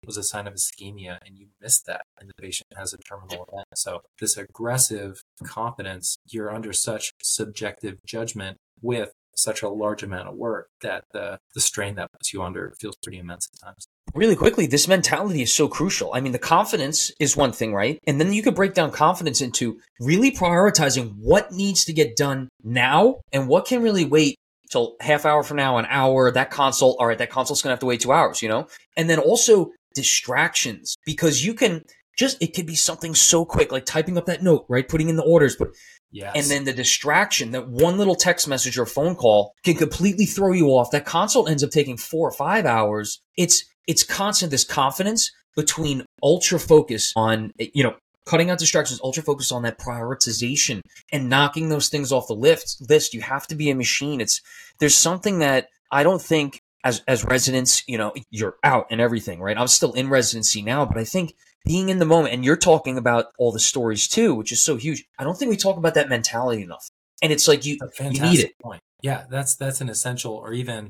was a sign of ischemia and you missed that and the patient has a terminal event. So this aggressive confidence, you're under such subjective judgment with such a large amount of work that the strain that puts you under feels pretty immense at times. Really quickly, this mentality is so crucial. I mean, the confidence is one thing, right? And then you could break down confidence into really prioritizing what needs to get done now and what can really wait till half hour from now, an hour, that consult. All right, that consult's going to have to wait 2 hours, And then also distractions, because you can it could be something so quick, like typing up that note, right? Putting in the orders, but yes. And then the distraction, that one little text message or phone call can completely throw you off. That consult ends up taking 4 or 5 hours. It's constant, this confidence between ultra focus on, cutting out distractions, ultra focus on that prioritization and knocking those things off the list. You have to be a machine. There's something that I don't think as residents, you're out and everything, right? I'm still in residency now, but I think being in the moment, and you're talking about all the stories too, which is so huge. I don't think we talk about that mentality enough. And it's like you need it. Point. Yeah, that's an essential, or even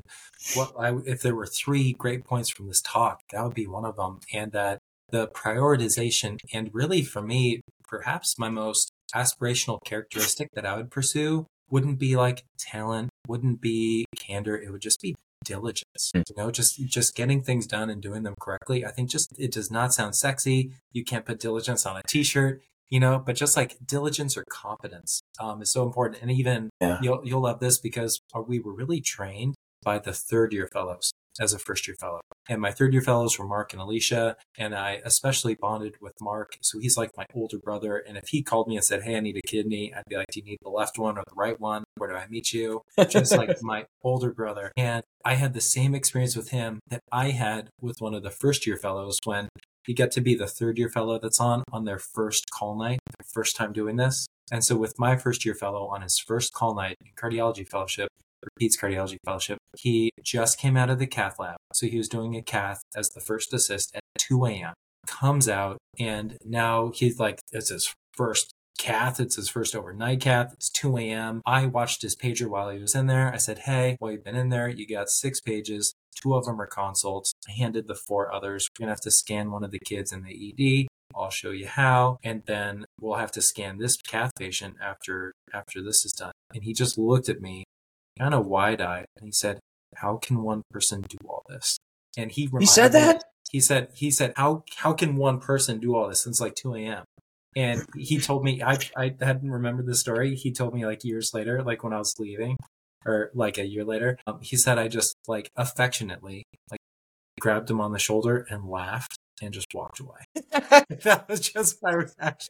if there were 3 great points from this talk, that would be one of them. And that the prioritization, and really for me, perhaps my most aspirational characteristic that I would pursue wouldn't be like talent, wouldn't be candor. It would just be diligence, just getting things done and doing them correctly. I think it does not sound sexy. You can't put diligence on a t-shirt, but just like diligence or competence is so important. And even you'll love this, because we were really trained by the 3rd-year fellows as a first-year fellow. And my 3rd-year fellows were Mark and Alicia, and I especially bonded with Mark. So he's like my older brother. And if he called me and said, "Hey, I need a kidney," I'd be like, "Do you need the left one or the right one? Where do I meet you?" Just like my older brother. And I had the same experience with him that I had with one of the first-year fellows when you get to be the 3rd-year fellow that's on their first call night, their first time doing this. And so with my first-year fellow on his first call night in cardiology fellowship, Pete's cardiology fellowship, he just came out of the cath lab. So he was doing a cath as the first assist at 2 a.m. Comes out, and now he's like, it's his first cath. It's his first overnight cath. It's 2 a.m. I watched his pager while he was in there. I said, "Hey, while you've been in there, you got 6 pages. 2 of them are consults." I handed the 4 others. We're going to have to scan one of the kids in the ED. I'll show you how. And then we'll have to scan this cath patient after this is done. And he just looked at me kind of wide-eyed, and he said, "How can one person do all this?" And he said that? He said, how can one person do all this since like 2 a.m.? And he told me, I hadn't remembered the story. He told me like years later, like when I was leaving, or like a year later, he said, I just like affectionately like grabbed him on the shoulder and laughed and just walked away. That was just my reaction.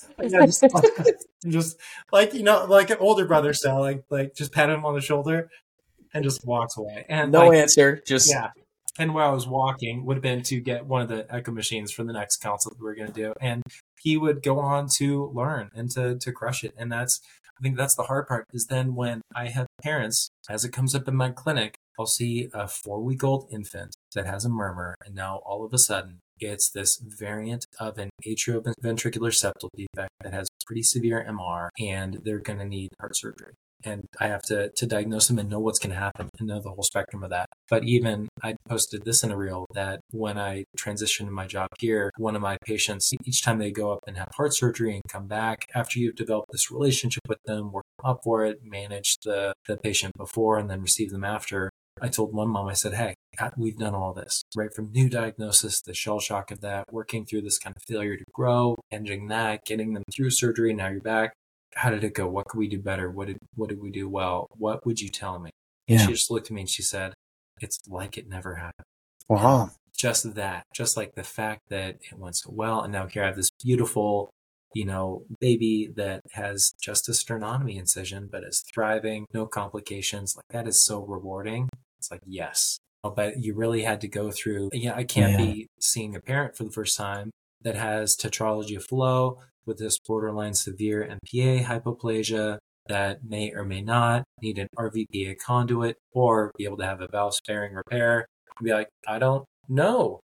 Just like, like an older brother style, like just pat him on the shoulder and just walks away. And no answer. Yeah. And where I was walking would have been to get one of the echo machines for the next consult we were going to do. And he would go on to learn and to crush it. And I think that's the hard part, is then when I have parents, as it comes up in my clinic, I'll see a 4-week-old infant that has a murmur. And now all of a sudden it's this variant of an atrioventricular septal defect that has pretty severe MR, and they're going to need heart surgery. And I have to diagnose them and know what's going to happen and know the whole spectrum of that. But even I posted this in a reel that when I transitioned to my job here, one of my patients, each time they go up and have heart surgery and come back, after you've developed this relationship with them, work up for it, manage the patient before and then receive them after, I told one mom, I said, "Hey, we've done all this, right? From new diagnosis, the shell shock of that, working through this kind of failure to grow, ending that, getting them through surgery, now you're back. How did it go? What could we do better? What did we do well? What would you tell me?" Yeah. And she just looked at me and she said, "It's like it never happened." Wow. And just that, just like the fact that it went so well. And now here I have this beautiful, baby that has just a sternotomy incision, but is thriving, no complications. Like, that is so rewarding. It's like, yes. But you really had to go through, I can't be seeing a parent for the first time that has tetralogy of Fallot with this borderline severe MPA hypoplasia that may or may not need an RVPA conduit or be able to have a valve sparing repair. Be like, I don't know.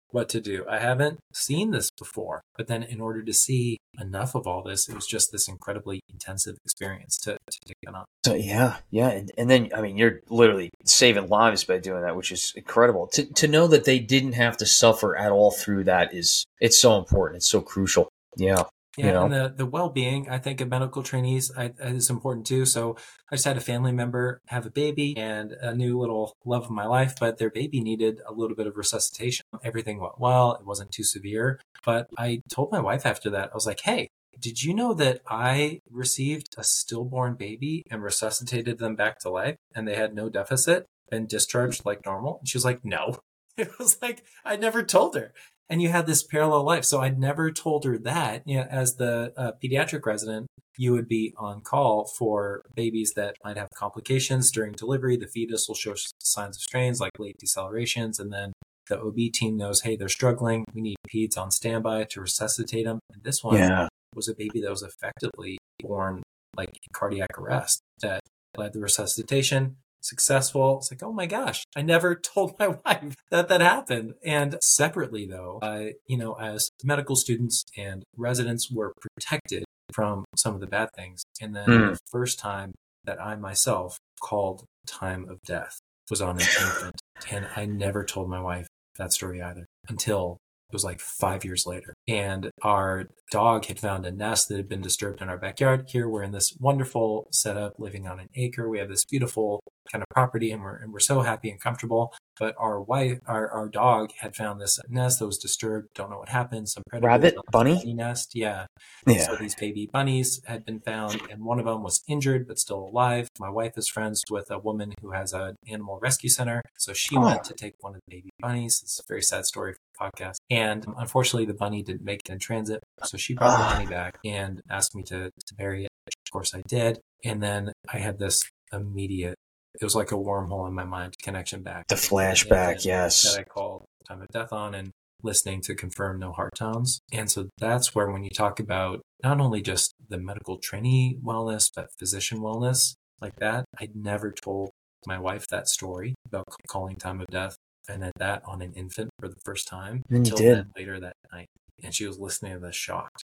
what to do. I haven't seen this before. But then in order to see enough of all this, it was just this incredibly intensive experience to take it on. So yeah. And then, I mean, you're literally saving lives by doing that, which is incredible. To know that they didn't have to suffer at all through that it's so important. It's so crucial. Yeah. Yeah, and the well-being, I think, of medical trainees is important too. So I just had a family member have a baby and a new little love of my life, but their baby needed a little bit of resuscitation. Everything went well. It wasn't too severe. But I told my wife after that, I was like, hey, did you know that I received a stillborn baby and resuscitated them back to life and they had no deficit and discharged like normal? And she was like, no. It was like, I never told her. And you had this parallel life. So I'd never told her that. You know, as the pediatric resident, you would be on call for babies that might have complications during delivery. The fetus will show signs of strains like late decelerations. And then the OB team knows, hey, they're struggling. We need peds on standby to resuscitate them. And this one was a baby that was effectively born like in cardiac arrest that led the resuscitation. Successful. It's like, oh my gosh, I never told my wife that happened. And separately though, as medical students and residents were protected from some of the bad things. And then the first time that I myself called time of death was on an infant. And I never told my wife that story either until it was like 5 years later. And our dog had found a nest that had been disturbed in our backyard. Here we're in this wonderful setup, living on an acre. We have this beautiful kind of property and we're so happy and comfortable. But our dog had found this nest that was disturbed. Don't know what happened. Some predator rabbit bunny nest. Yeah. So these baby bunnies had been found and one of them was injured, but still alive. My wife is friends with a woman who has an animal rescue center. So she went to take one of the baby bunnies. It's a very sad story for the podcast. And unfortunately the bunny didn't make it in transit. So she brought the bunny back and asked me to bury it. Of course I did. And then I had this immediate, it was like a wormhole in my mind connection back. The flashback, yes. That I called time of death on and listening to confirm no heart tones. And so that's where when you talk about not only just the medical trainee wellness, but physician wellness like that, I'd never told my wife that story about calling time of death and at that on an infant for the first time until then later that night. And she was listening to this shocked,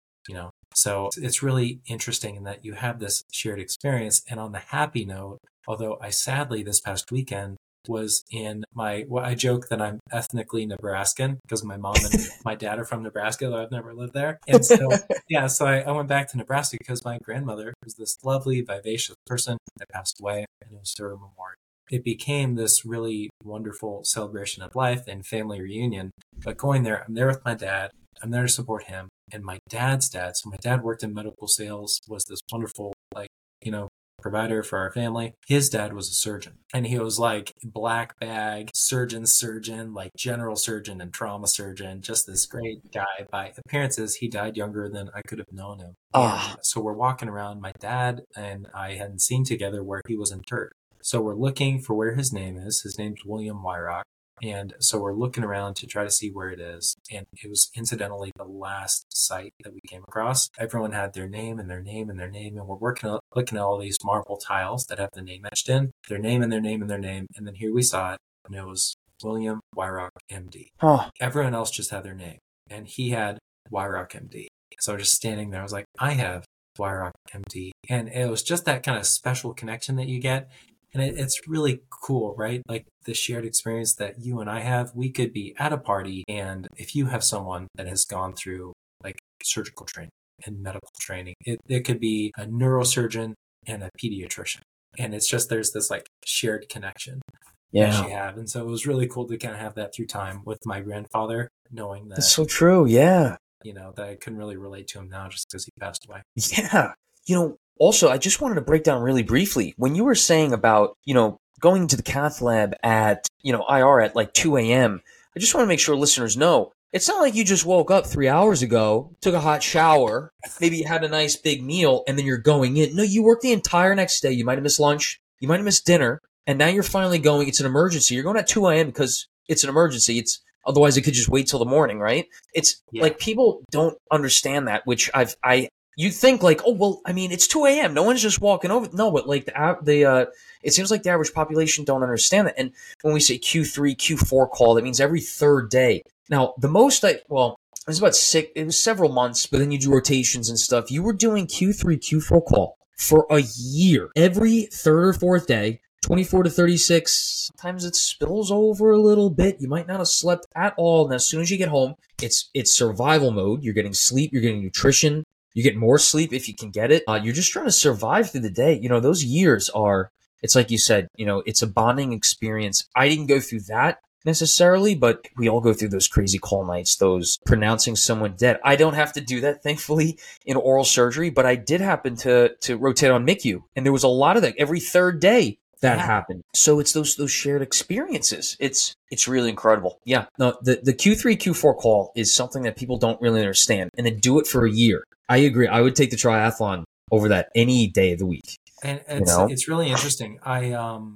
So it's really interesting in that you have this shared experience. And on the happy note, although I sadly this past weekend was in I joke that I'm ethnically Nebraskan because my mom and my dad are from Nebraska, though I've never lived there. And so, so I went back to Nebraska because my grandmother was this lovely, vivacious person that passed away and it was her memorial. It became this really wonderful celebration of life and family reunion. But going there, I'm there with my dad. I'm there to support him. And my dad's dad, so my dad worked in medical sales, was this wonderful, provider for our family. His dad was a surgeon. And he was like black bag, surgeon, like general surgeon and trauma surgeon, just this great guy. By appearances, he died younger than I could have known him. So we're walking around. My dad and I hadn't seen together where he was interred. So we're looking for where his name is. His name's William Wyrock. And so we're looking around to try to see where it is. And it was incidentally the last site that we came across. Everyone had their name and their name and their name. And we're looking at all these marble tiles that have the name etched in, their name and their name and their name. And then here we saw it. And it was William Wyrock, MD. Everyone else just had their name. And he had Wyrock, MD. So just standing there, I was like, I have Wyrock, MD. And it was just that kind of special connection that you get. And it's really cool, right? Like the shared experience that you and I have, we could be at a party. And if you have someone that has gone through like surgical training and medical training, it could be a neurosurgeon and a pediatrician. And it's just, there's this like shared connection that you have. And so it was really cool to kind of have that through time with my grandfather, knowing that. That's so true. Yeah. That I couldn't really relate to him now just because he passed away. Yeah. Also, I just wanted to break down really briefly when you were saying about, going to the cath lab at, IR at like 2 a.m. I just want to make sure listeners know it's not like you just woke up 3 hours ago, took a hot shower, maybe you had a nice big meal and then you're going in. No, you worked the entire next day. You might have missed lunch. You might have missed dinner. And now you're finally going. It's an emergency. You're going at 2 a.m. because it's an emergency. Otherwise it could just wait till the morning, right? It's like people don't understand that, which you think like, oh, well, I mean, it's 2 a.m. No one's just walking over. No, but like it seems like the average population don't understand that. And when we say Q3, Q4 call, that means every third day. Now, the most it was about it was several months, but then you do rotations and stuff. You were doing Q3, Q4 call for a year, every third or fourth day, 24 to 36. Sometimes it spills over a little bit. You might not have slept at all. And as soon as you get home, it's survival mode. You're getting sleep, you're getting nutrition, you get more sleep if you can get it. You're just trying to survive through the day. Those years it's like you said, it's a bonding experience. I didn't go through that necessarily, but we all go through those crazy call nights, those pronouncing someone dead. I don't have to do that, thankfully, in oral surgery, but I did happen to rotate on MICU, and there was a lot of that every third day that happened. So it's those shared experiences. It's really incredible. Yeah, no, the Q3, Q4 call is something that people don't really understand, and then do it for a year. I agree. I would take the triathlon over that any day of the week. And it's really interesting. I'm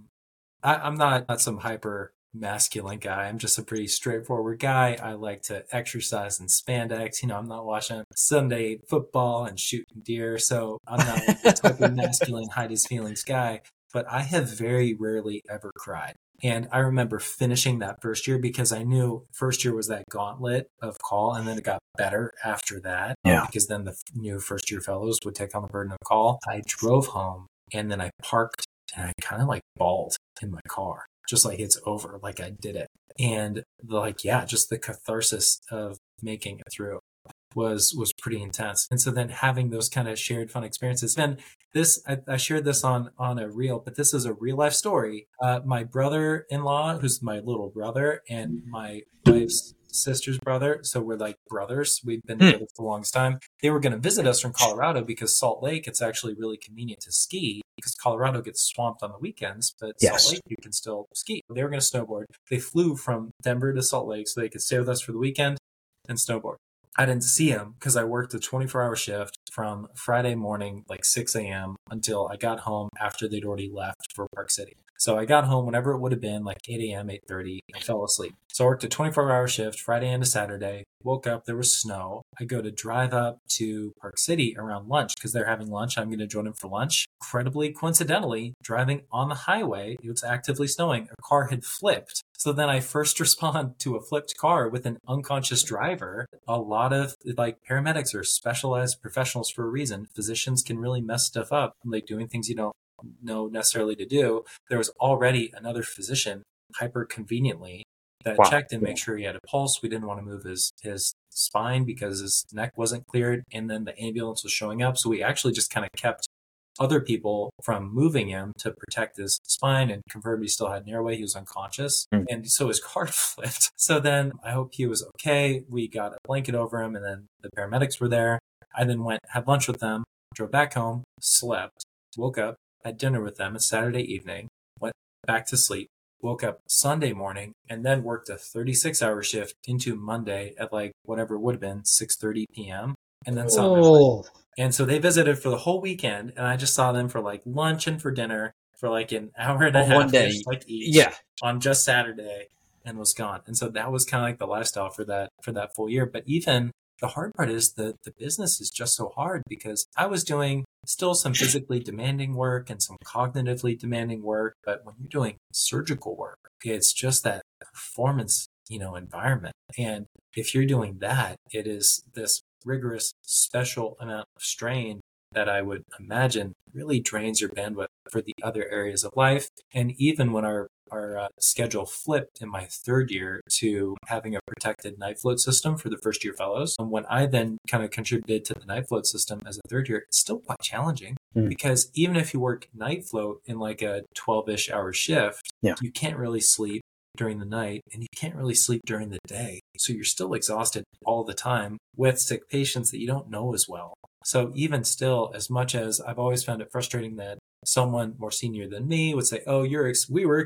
not some hyper masculine guy. I'm just a pretty straightforward guy. I like to exercise in spandex. I'm not watching Sunday football and shooting deer. So I'm not the type of masculine hide his feelings guy, but I have very rarely ever cried. And I remember finishing that first year because I knew first year was that gauntlet of call, and then it got better after that. Yeah. Because then the new first year fellows would take on the burden of call. I drove home and then I parked and I kind of bawled in my car. Just like it's over, like I did it. And just the catharsis of making it through was pretty intense. And so then having those kind of shared fun experiences. And this, I shared this on a reel, but this is a real life story. My brother-in-law, who's my little brother, and my wife's sister's brother, so we're like brothers. We've been together for the longest time. They were going to visit us from Colorado because Salt Lake, it's actually really convenient to ski because Colorado gets swamped on the weekends, but Salt Lake, you can still ski. They were going to snowboard. They flew from Denver to Salt Lake so they could stay with us for the weekend and snowboard. I didn't see him because I worked a 24-hour shift from Friday morning, 6 a.m. until I got home after they'd already left for Park City. So I got home whenever it would have been, 8 a.m., 8:30, and fell asleep. So I worked a 24-hour shift Friday into Saturday, woke up, there was snow. I go to drive up to Park City around lunch because they're having lunch. I'm going to join them for lunch. Incredibly, coincidentally, driving on the highway, it was actively snowing. A car had flipped. So then I first respond to a flipped car with an unconscious driver. A lot of paramedics are specialized professionals for a reason. Physicians can really mess stuff up, doing things you don't know necessarily to do. There was already another physician hyper conveniently that checked and make sure he had a pulse. We didn't want to move his spine because his neck wasn't cleared. And then the ambulance was showing up. So we actually just kind of kept other people from moving him to protect his spine and confirmed he still had an airway. He was unconscious. And so his car flipped. So then I hope he was okay. We got a blanket over him and then the paramedics were there. I then had lunch with them, drove back home, slept, woke up, had dinner with them. It's Saturday evening, went back to sleep, woke up Sunday morning, and then worked a 36-hour shift into Monday at whatever it would have been, 6:30 p.m. And then Sunday. And so they visited for the whole weekend, and I just saw them for lunch and for dinner for an hour and a half one day, each on just Saturday, and was gone. And so that was kind of the lifestyle for that full year. But even the hard part is the business is just so hard because I was doing still some physically demanding work and some cognitively demanding work. But when you're doing surgical work, it's just that performance, environment. And if you're doing that, it is this rigorous, special amount of strain that I would imagine really drains your bandwidth for the other areas of life. And even when our schedule flipped in my third year to having a protected night float system for the first year fellows, and when I then kind of contributed to the night float system as a third year, it's still quite challenging because even if you work night float in a 12-ish hour shift, you can't really sleep during the night and you can't really sleep during the day. So you're still exhausted all the time with sick patients that you don't know as well. So even still, as much as I've always found it frustrating that someone more senior than me would say, oh, we were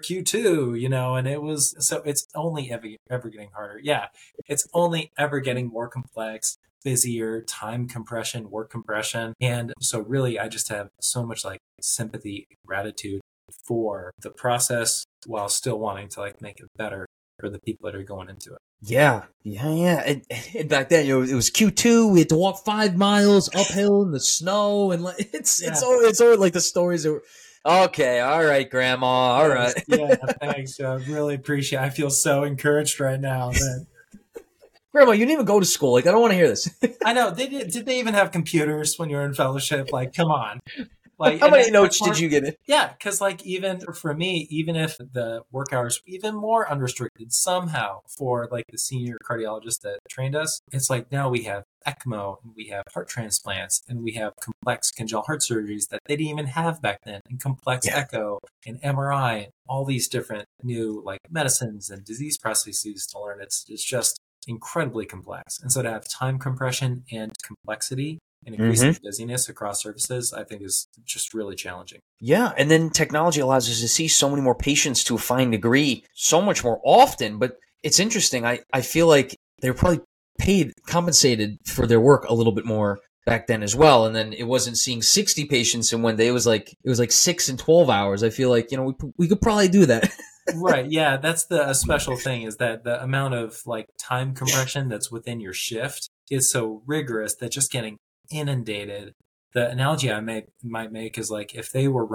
Q2, and it was, so it's only ever getting harder. Yeah. It's only ever getting more complex, busier, time compression, work compression. And so really, I just have so much sympathy, gratitude for the process while still wanting to make it better for the people that are going into it. Yeah. And back then, it was Q2. We had to walk 5 miles uphill in the snow, and it's always the stories that were, okay, all right, Grandma, all right. Yeah, thanks. I really appreciate it. I feel so encouraged right now. Grandma, you didn't even go to school. Like, I don't want to hear this. I know they did. Did they even have computers when you were in fellowship? Like, come on. Like, How and many that's notes more, did you get in? yeah, because like even for me, even if the work hours were even more unrestricted somehow for like the senior cardiologist that trained us, it's like now we have ECMO and we have heart transplants and we have complex congenital heart surgeries that they didn't even have back then, and complex Yeah. echo and MRI and all these different new like medicines and disease processes to learn. It's just incredibly complex. And so to have time compression and complexity and increasing busyness across services, I think is just really challenging. Yeah, and then technology allows us to see so many more patients to a fine degree, so much more often. But it's interesting. I feel like they're probably compensated for their work a little bit more back then as well. And then it wasn't seeing 60 patients in one day. It was like 6 and 12 hours. I feel like, we could probably do that. Right. Yeah. That's a special thing, is that the amount of like time compression that's within your shift is so rigorous that just getting inundated. The analogy might make is like if they were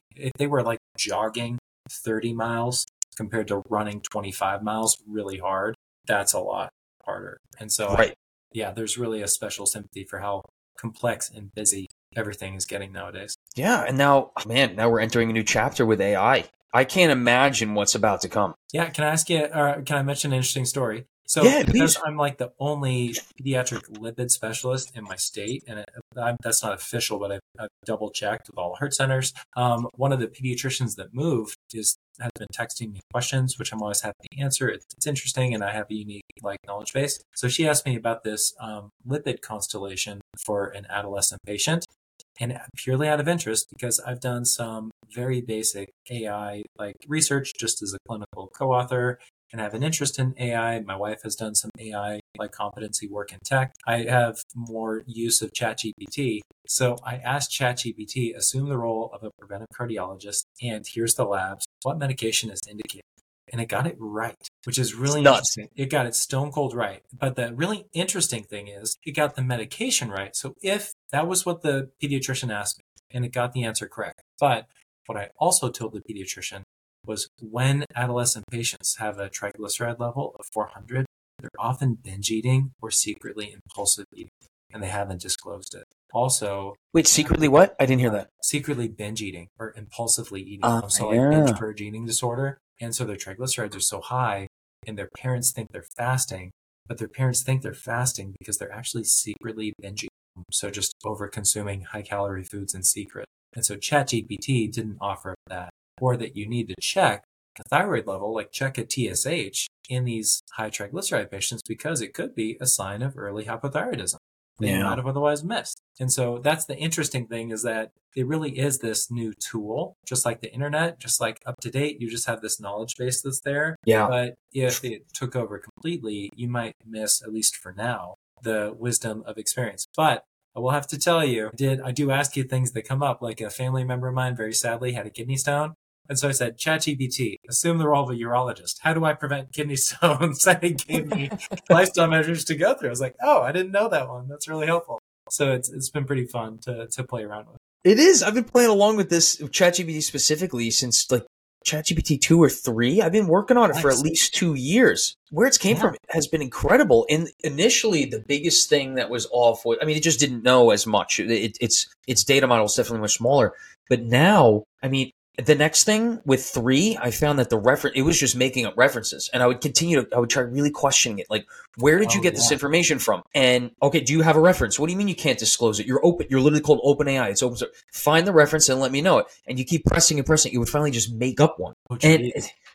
like jogging 30 miles compared to running 25 miles really hard, that's a lot harder. And so, Right. there's really a special sympathy for how complex and busy everything is getting nowadays. Yeah. And now we're entering a new chapter with AI. I can't imagine what's about to come. Yeah. Can I ask you, can I mention an interesting story? So Yeah, because please. I'm like the only pediatric lipid specialist in my state, and that's not official, but I've double checked with all the heart centers. One of the pediatricians that moved has been texting me questions, which I'm always happy to answer. It's interesting, and I have a unique like knowledge base. So she asked me about this lipid constellation for an adolescent patient, and purely out of interest, because I've done some very basic AI like research just as a clinical co-author, and have an interest in AI. My wife has done some AI like competency work in tech. I have more use of ChatGPT. So I asked ChatGPT, assume the role of a preventive cardiologist, and here's the labs. What medication is indicated? And it got it right, which is really interesting. It got it stone cold right. But the really interesting thing is it got the medication right. So if that was what the pediatrician asked me, and it got the answer correct. But what I also told the pediatrician was when adolescent patients have a triglyceride level of 400, they're often binge eating or secretly impulsive eating, and they haven't disclosed it. Also, wait, secretly what? I didn't hear that. Secretly binge eating or impulsively eating. So Yeah. like binge purge eating disorder. And so their triglycerides are so high, and their parents think they're fasting, but their parents think they're fasting because they're actually secretly binging. So just over consuming high calorie foods in secret. And so ChatGPT didn't offer up that, or that you need to check a thyroid level, like check a TSH in these high triglyceride patients, because it could be a sign of early hypothyroidism that you might have otherwise missed. And so that's the interesting thing, is that it really is this new tool, just like the internet, just like Up to Date. You just have this knowledge base that's there. Yeah. But if it took over completely, you might miss, at least for now, the wisdom of experience. But I will have to tell you, I do ask you things that come up, like a family member of mine very sadly had a kidney stone. And so I said, ChatGPT, assume the role of a urologist. How do I prevent kidney stones? And it gave me lifestyle measures to go through. I was like, oh, I didn't know that one. That's really helpful. So it's been pretty fun to play around with. It is. I've been playing along with this ChatGPT specifically since like ChatGPT 2 or 3. I've been working on it for at least 2 years. Where it's came from has been incredible. And initially, the biggest thing that was off was, it just didn't know as much. Its data model is definitely much smaller. But now, the next thing with 3, I found that it was just making up references. And I would try really questioning it. Like, where did you get this information from? And, okay, do you have a reference? What do you mean you can't disclose it? You're literally called OpenAI. It's open source. Find the reference and let me know it. And you keep pressing and pressing. It would finally just make up one. And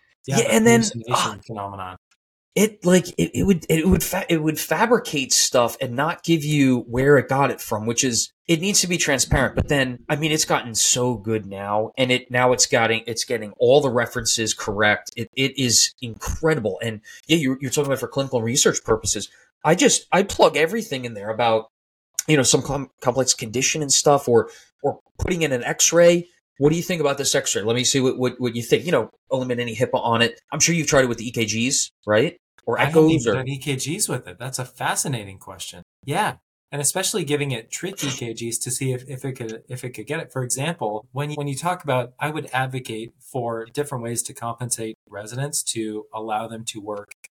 then phenomenon. It would fabricate stuff and not give you where it got it from, which is, it needs to be transparent. But then, it's gotten so good now, and it's getting all the references correct. It is incredible. And yeah, you're talking about for clinical research purposes. I plug everything in there about, some complex condition and stuff, or putting in an X-ray. What do you think about this X-ray? Let me see what you think. Eliminate any HIPAA on it. I'm sure you've tried it with the EKGs, right? Or I echoes? haven't even done EKGs with it. That's a fascinating question. Yeah. And especially giving it trick EKGs to see if it could get it. For example, when you talk about, I would advocate for different ways to compensate residents to allow them to work less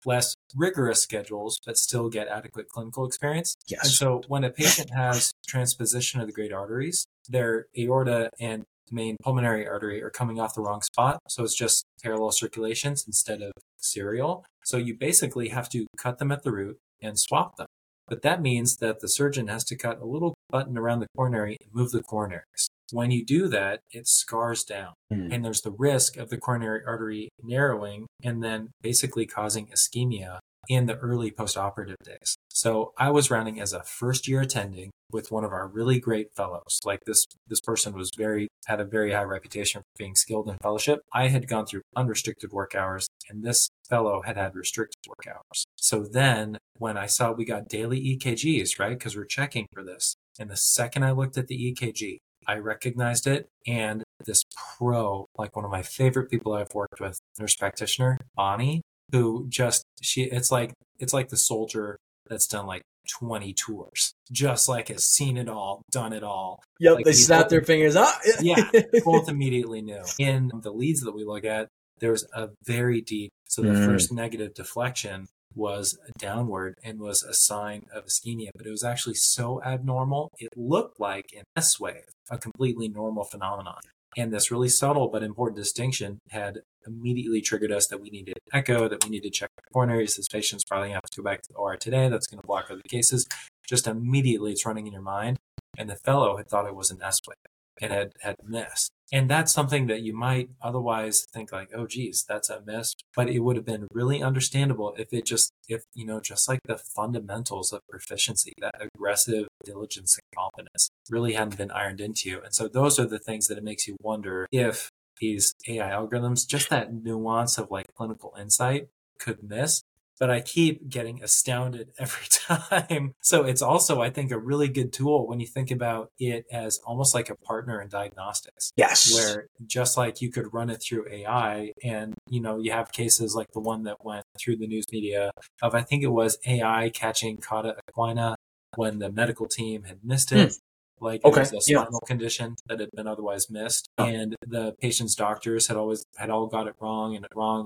rigorous schedules, but still get adequate clinical experience. Yes. And so when a patient has transposition of the great arteries, their aorta and main pulmonary artery are coming off the wrong spot. So it's just parallel circulations instead of serial. So you basically have to cut them at the root and swap them. But that means that the surgeon has to cut a little button around the coronary and move the coronaries. When you do that, it scars down. And there's the risk of the coronary artery narrowing and then basically causing ischemia in the early postoperative days. So I was running as a first year attending with one of our really great fellows. Like this person had a very high reputation for being skilled in fellowship. I had gone through unrestricted work hours and this fellow had restricted work hours. So then when I saw we got daily EKGs, right? Because we're checking for this. And the second I looked at the EKG, I recognized it. And this pro, like one of my favorite people I've worked with, nurse practitioner, Bonnie, who it's like the soldier that's done like 20 tours, just like has seen it all, done it all. Yep, like they snap their fingers up. Yeah, both immediately knew. In the leads that we look at, there's a very deep, so the first negative deflection was downward and was a sign of ischemia, but it was actually so abnormal, it looked like an S wave, a completely normal phenomenon. And this really subtle but important distinction had immediately triggered us that we needed echo, that we need to check the coronaries. This patient's probably going to have to go back to the OR today. That's going to block other cases. Just immediately it's running in your mind. And the fellow had thought it was an S wave and had missed. And that's something that you might otherwise think like, oh, geez, that's a miss. But it would have been really understandable if just like the fundamentals of proficiency, that aggressive diligence and confidence really hadn't been ironed into you. And so those are the things that it makes you wonder if these AI algorithms, just that nuance of like clinical insight could miss. But I keep getting astounded every time. So it's also, I think, a really good tool when you think about it as almost like a partner in diagnostics. Yes. Where just like you could run it through AI and, you have cases like the one that went through the news media of, I think it was AI catching cauda equina when the medical team had missed it. Like it was a spinal condition that had been otherwise missed. And the patient's doctors had all got it wrong.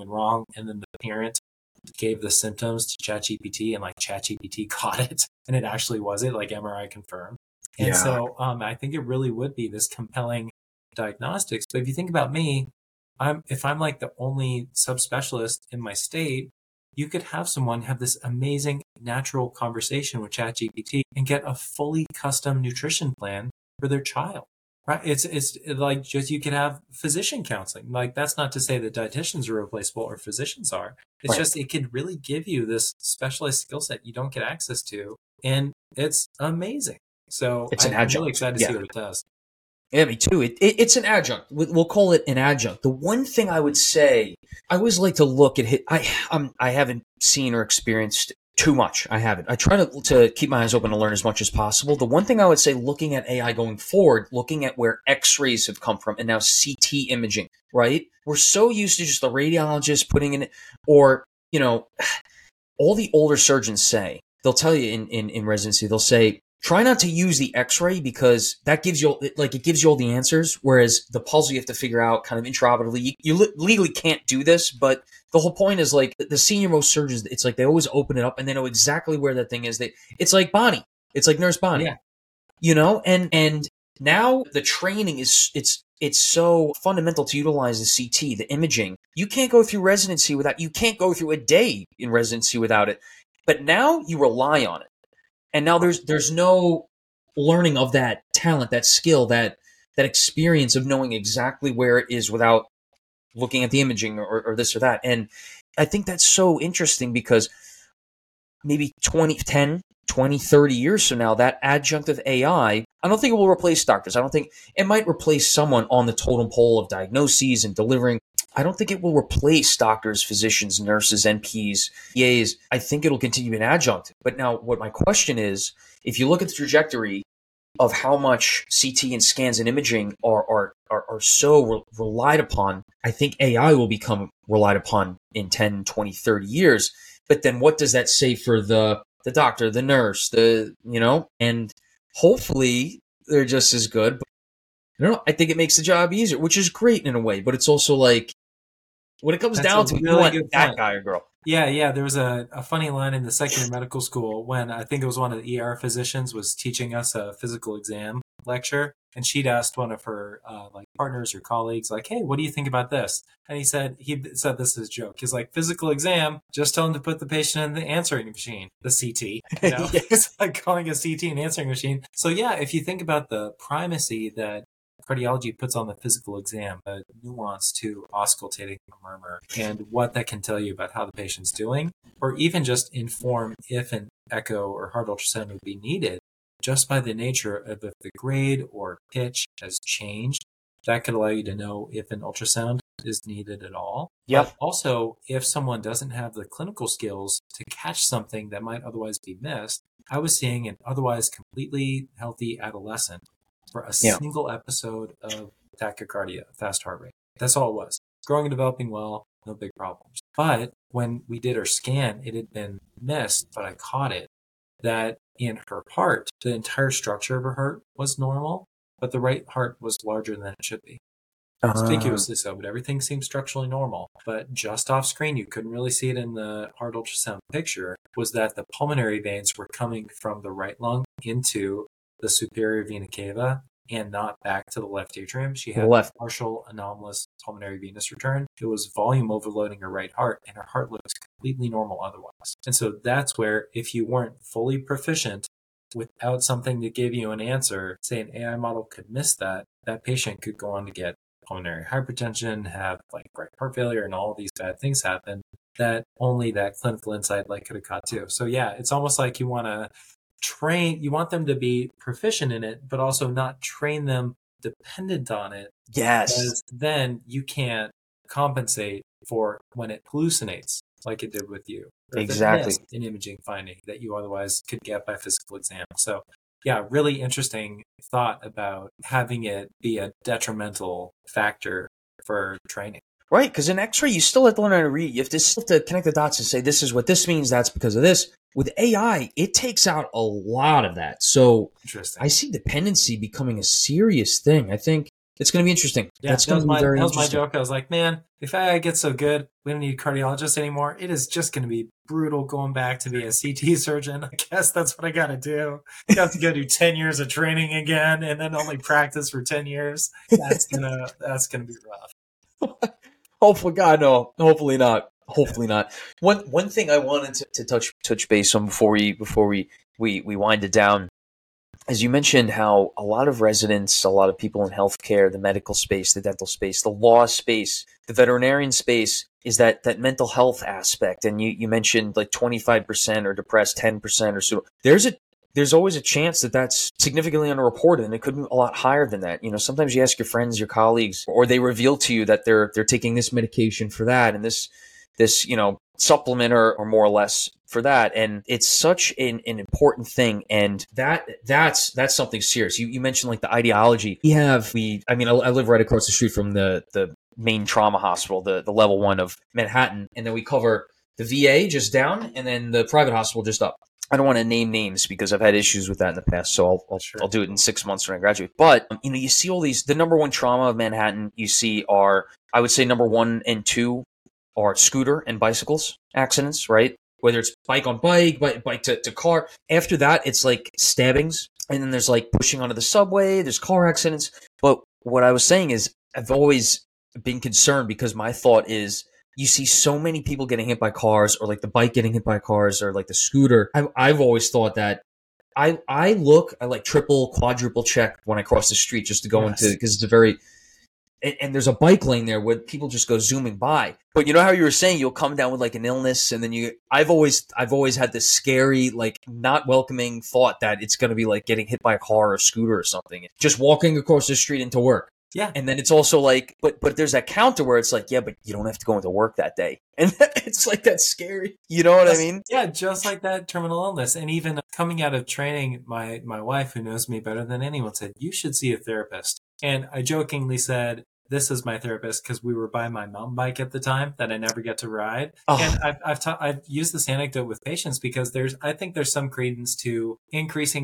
And then the parent gave the symptoms to ChatGPT and like ChatGPT caught it and it actually was it, like MRI confirmed. And so I think it really would be this compelling diagnostics. But if you think about me, if I'm like the only subspecialist in my state, you could have someone have this amazing natural conversation with ChatGPT and get a fully custom nutrition plan for their child. Right. It's like just you can have physician counseling. Like that's not to say that dietitians are replaceable or physicians are. It's just it could really give you this specialized skill set you don't get access to. And it's amazing. So I'm really excited to see what it does. Yeah, me too. It's an adjunct. We'll call it an adjunct. The one thing I would say, I always like to look at it. I haven't seen or experienced too much. I haven't. I try to keep my eyes open to learn as much as possible. The one thing I would say, looking at AI going forward, looking at where X-rays have come from and now CT imaging, right? We're so used to just the radiologist putting in it, or, all the older surgeons say, they'll tell you in residency, they'll say, try not to use the X-ray because that gives you it gives you all the answers. Whereas the puzzle you have to figure out kind of intraoperatively, you legally can't do this, but the whole point is like the senior most surgeons, it's like they always open it up and they know exactly where that thing is. It's like Bonnie. It's like Nurse Bonnie. Yeah. And now the training it's so fundamental to utilize the CT, the imaging. You can't go through residency you can't go through a day in residency without it. But now you rely on it. And now there's no learning of that talent, that skill, that experience of knowing exactly where it is without looking at the imaging or this or that. And I think that's so interesting because maybe 10, 20, 30 years from now, that adjunct of AI, I don't think it will replace doctors. I don't think it might replace someone on the totem pole of diagnoses and delivering. I don't think it will replace doctors, physicians, nurses, NPs, PAs. I think it'll continue to be an adjunct. But now what my question is, if you look at the trajectory of how much CT and scans and imaging are so relied upon, I think AI will become relied upon in 10, 20, 30 years. But then what does that say for the doctor, the nurse, and hopefully they're just as good. But I don't know. I think it makes the job easier, which is great in a way, but it's also like, When it comes That's down a to it, you really want good that point. guy or girl. Yeah. There was a funny line in the second year medical school when I think it was one of the ER physicians was teaching us a physical exam lecture, and she'd asked one of her like partners or colleagues, like, "Hey, what do you think about this?" And he said this as a joke. He's like, "Physical exam, just tell him to put the patient in the answering machine, the CT." You know, Yeah. it's like calling a CT an answering machine. So yeah, if you think about the primacy that cardiology puts on the physical exam, a nuance to auscultating a murmur and what that can tell you about how the patient's doing, or even just inform if an echo or heart ultrasound would be needed, just by the nature of if the grade or pitch has changed, that could allow you to know if an ultrasound is needed at all. Yep. But also, if someone doesn't have the clinical skills to catch something that might otherwise be missed, I was seeing an otherwise completely healthy adolescent for a Yeah. single episode of tachycardia, fast heart rate. That's all it was. Growing and developing well, no big problems. But when we did her scan, it had been missed, but I caught it, that in her heart, the entire structure of her heart was normal, but the right heart was larger than it should be. Conspicuously so, but everything seemed structurally normal. But just off screen, you couldn't really see it in the heart ultrasound picture, was that the pulmonary veins were coming from the right lung into the superior vena cava and not back to the left atrium. She The had left. partial anomalous pulmonary venous return. It was volume overloading her right heart, and her heart looks completely normal otherwise. And so that's where, if you weren't fully proficient without something to give you an answer, say an AI model could miss that, that patient could go on to get pulmonary hypertension, have like right heart failure, and all these bad things happen that only that clinical insight like could have caught too. So yeah, it's almost like you want to train, you want them to be proficient in it, but also not train them dependent on it, Yes. because then you can't compensate for when it hallucinates like it did with you. Or Exactly. if it missed an imaging finding that you otherwise could get by physical exam. So yeah, really interesting thought about having it be a detrimental factor for training. Right, because in X-ray, you still have to learn how to read. You have to still have to connect the dots and say, this is what this means, that's because of this. With AI, it takes out a lot of that. So Interesting. I see dependency becoming a serious thing. I think it's going to be interesting. Yeah, That's going to be very that was my interesting. joke. I was like, man, if AI gets so good, we don't need cardiologists anymore. It is just going to be brutal going back to be a CT surgeon. I guess that's what I got to do. You have to go do 10 years of training again and then only practice for 10 years. That's gonna be rough. Hopefully, God, no. Hopefully not. Hopefully not. One thing I wanted to touch base on before we wind it down, as you mentioned, how a lot of residents, a lot of people in healthcare, the medical space, the dental space, the law space, the veterinarian space, is that mental health aspect. And you mentioned like 25% are depressed, 10% or so. There's always a chance that that's significantly underreported, and it could be a lot higher than that. You know, sometimes you ask your friends, your colleagues, or they reveal to you that they're taking this medication for that and this supplement or more or less for that. And it's such an important thing. And that's something serious. You mentioned like the ideology. I live right across the street from the main trauma hospital, the level 1 of Manhattan. And then we cover the VA just down and then the private hospital just up. I don't want to name names because I've had issues with that in the past, so I'll do it in 6 months when I graduate. But you see all these. The number 1 trauma of Manhattan you see are, I would say, number 1 and 2 are scooter and bicycles accidents, right? Whether it's bike on bike, bike to car. After that, it's like stabbings, and then there's like pushing onto the subway. There's car accidents. But what I was saying is, I've always been concerned because my thought is, you see so many people getting hit by cars, or like the bike getting hit by cars, or like the scooter. I've always thought that I like triple, quadruple check when I cross the street just to go into, because it's a very, and there's a bike lane there where people just go zooming by. But you know how you were saying you'll come down with like an illness, and then I've always had this scary, like not welcoming thought that it's going to be like getting hit by a car or a scooter or something. Just walking across the street into work. Yeah. And then it's also like, but there's that counter where it's like, yeah, but you don't have to go into work that day. And it's like, that's scary. You know what I mean? Yeah, just like that terminal illness. And even coming out of training, my wife, who knows me better than anyone, said, you should see a therapist. And I jokingly said, this is my therapist, because we were by my mountain bike at the time that I never get to ride. Oh. And I've used this anecdote with patients because I think there's some credence to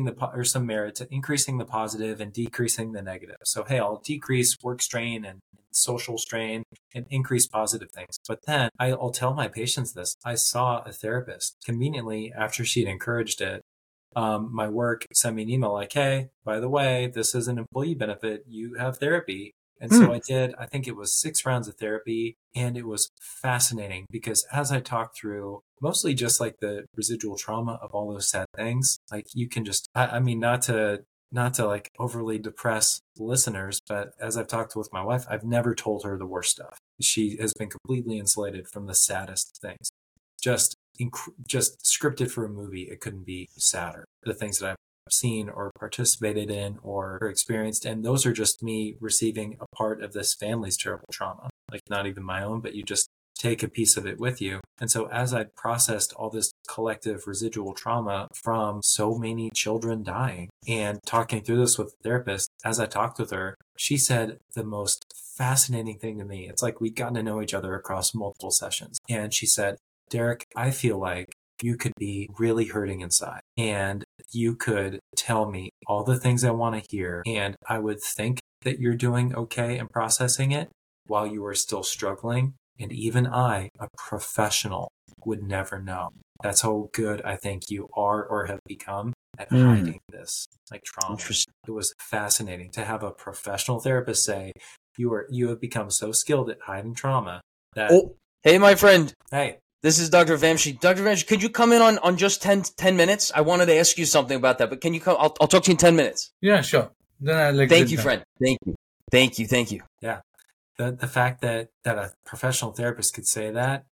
some merit to increasing the positive and decreasing the negative. So, hey, I'll decrease work strain and social strain and increase positive things. But then I'll tell my patients this. I saw a therapist conveniently after she'd encouraged it. My work sent me an email like, hey, by the way, this is an employee benefit. You have therapy. And so I did, I think it was 6 rounds of therapy, and it was fascinating because as I talked through mostly just like the residual trauma of all those sad things, like you can just, I mean, not to like overly depress listeners, but as I've talked with my wife, I've never told her the worst stuff. She has been completely insulated from the saddest things. Just scripted for a movie. It couldn't be sadder. The things that I've seen or participated in or experienced. And those are just me receiving a part of this family's terrible trauma, like not even my own, but you just take a piece of it with you. And so as I processed all this collective residual trauma from so many children dying and talking through this with the therapist, as I talked with her, she said the most fascinating thing to me. It's like we'd gotten to know each other across multiple sessions. And she said, Derek, I feel like you could be really hurting inside and you could tell me all the things I want to hear. And I would think that you're doing okay and processing it while you are still struggling. And even I, a professional, would never know. That's how good I think you are or have become at hiding this like trauma. It was fascinating to have a professional therapist say, you have become so skilled at hiding trauma that... Oh, hey, my friend. Hey. This is Dr. Vamshi. Dr. Vamshi, could you come in on just 10 minutes? I wanted to ask you something about that, but can you come? I'll talk to you in 10 minutes. Yeah, sure. Then I'll like Thank you, friend. Thank you. Yeah. The fact that a professional therapist could say that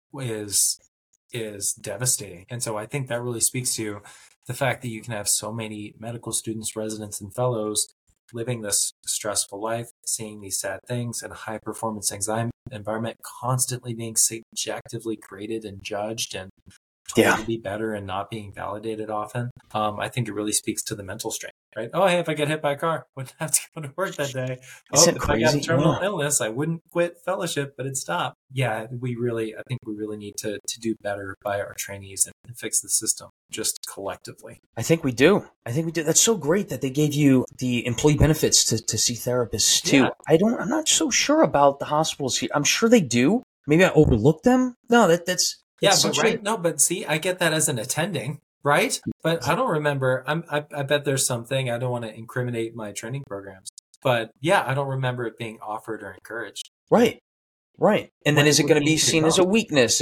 is devastating. And so I think that really speaks to the fact that you can have so many medical students, residents, and fellows living this stressful life, seeing these sad things, and a high performance anxiety environment constantly being subjectively graded and judged and told to be better and not being validated often. I think it really speaks to the mental strain, right? Oh, hey, if I get hit by a car, I wouldn't have to go to work that day. Isn't if crazy? I got a terminal illness, I wouldn't quit fellowship, but it'd stop. Yeah, I think we really need to do better by our trainees and fix the system just collectively. I think we do. That's so great that they gave you the employee benefits to see therapists too. Yeah. I'm not so sure about the hospitals here. I'm sure they do. Maybe I overlooked them. No, that's yeah, but right. No, but see, I get that as an attending, right? But I don't remember. I bet there's something. I don't want to incriminate my training programs, but yeah, I don't remember it being offered or encouraged. Right. And then is it going to be seen as a weakness?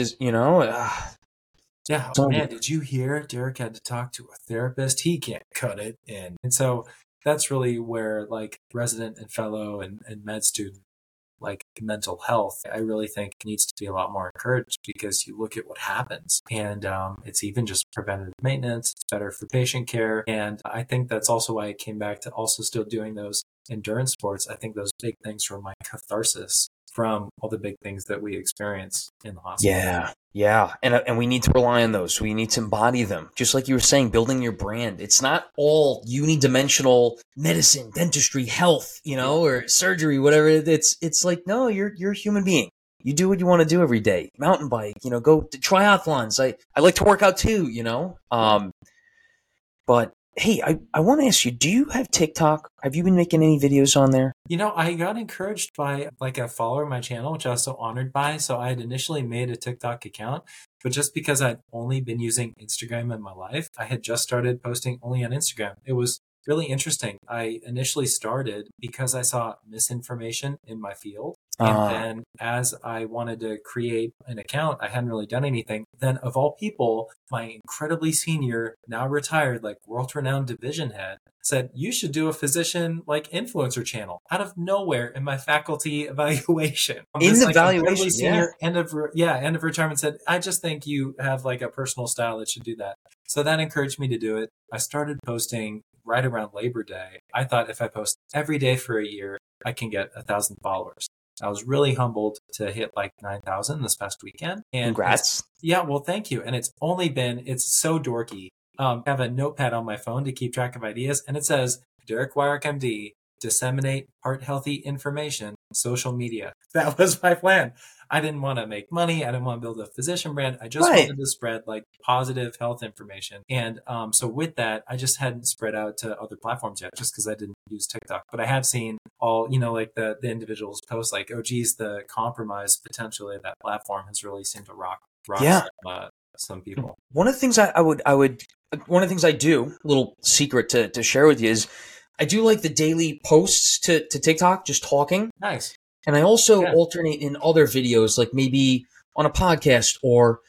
Yeah. Oh, man, did you hear Derek had to talk to a therapist? He can't cut it in. And so that's really where like resident and fellow and med student, like mental health, I really think needs to be a lot more encouraged because you look at what happens and it's even just preventative maintenance. It's better for patient care. And I think that's also why I came back to also still doing those endurance sports. I think those big things were my catharsis from all the big things that we experience in the hospital. Yeah. And we need to rely on those. We need to embody them. Just like you were saying, building your brand. It's not all unidimensional medicine, dentistry, health, or surgery, whatever. It's like, no, you're a human being. You do what you want to do every day. Mountain bike, go to triathlons. I like to work out too, But hey, I want to ask you, do you have TikTok? Have you been making any videos on there? I got encouraged by like a follower of my channel, which I was so honored by. So I had initially made a TikTok account, but just because I'd only been using Instagram in my life, I had just started posting only on Instagram. It was really interesting. I initially started because I saw misinformation in my field. And then as I wanted to create an account, I hadn't really done anything. Then of all people, my incredibly senior, now retired, like world-renowned division head said, you should do a physician like influencer channel out of nowhere in my faculty evaluation. In the evaluation, senior, end of retirement said, I just think you have like a personal style that should do that. So that encouraged me to do it. I started posting right around Labor Day. I thought if I post every day for a year, I can get 1,000 followers. I was really humbled to hit like 9,000 this past weekend. And congrats. Yeah, well, thank you. And it's so dorky. I have a notepad on my phone to keep track of ideas. And it says, Derek Wyrick, MD, disseminate heart healthy information, social media. That was my plan. I didn't want to make money. I didn't want to build a physician brand. I just Right. wanted to spread like positive health information. And so with that, I just hadn't spread out to other platforms yet, just because I didn't use TikTok. But I have seen all, like the individuals post like, oh, geez, the compromise potentially of that platform has really seemed to rock Yeah. some people. One of the things one of the things I do, little secret to share with you, is I do like the daily posts to TikTok, just talking. Nice. And I also alternate in other videos, like maybe on a podcast, or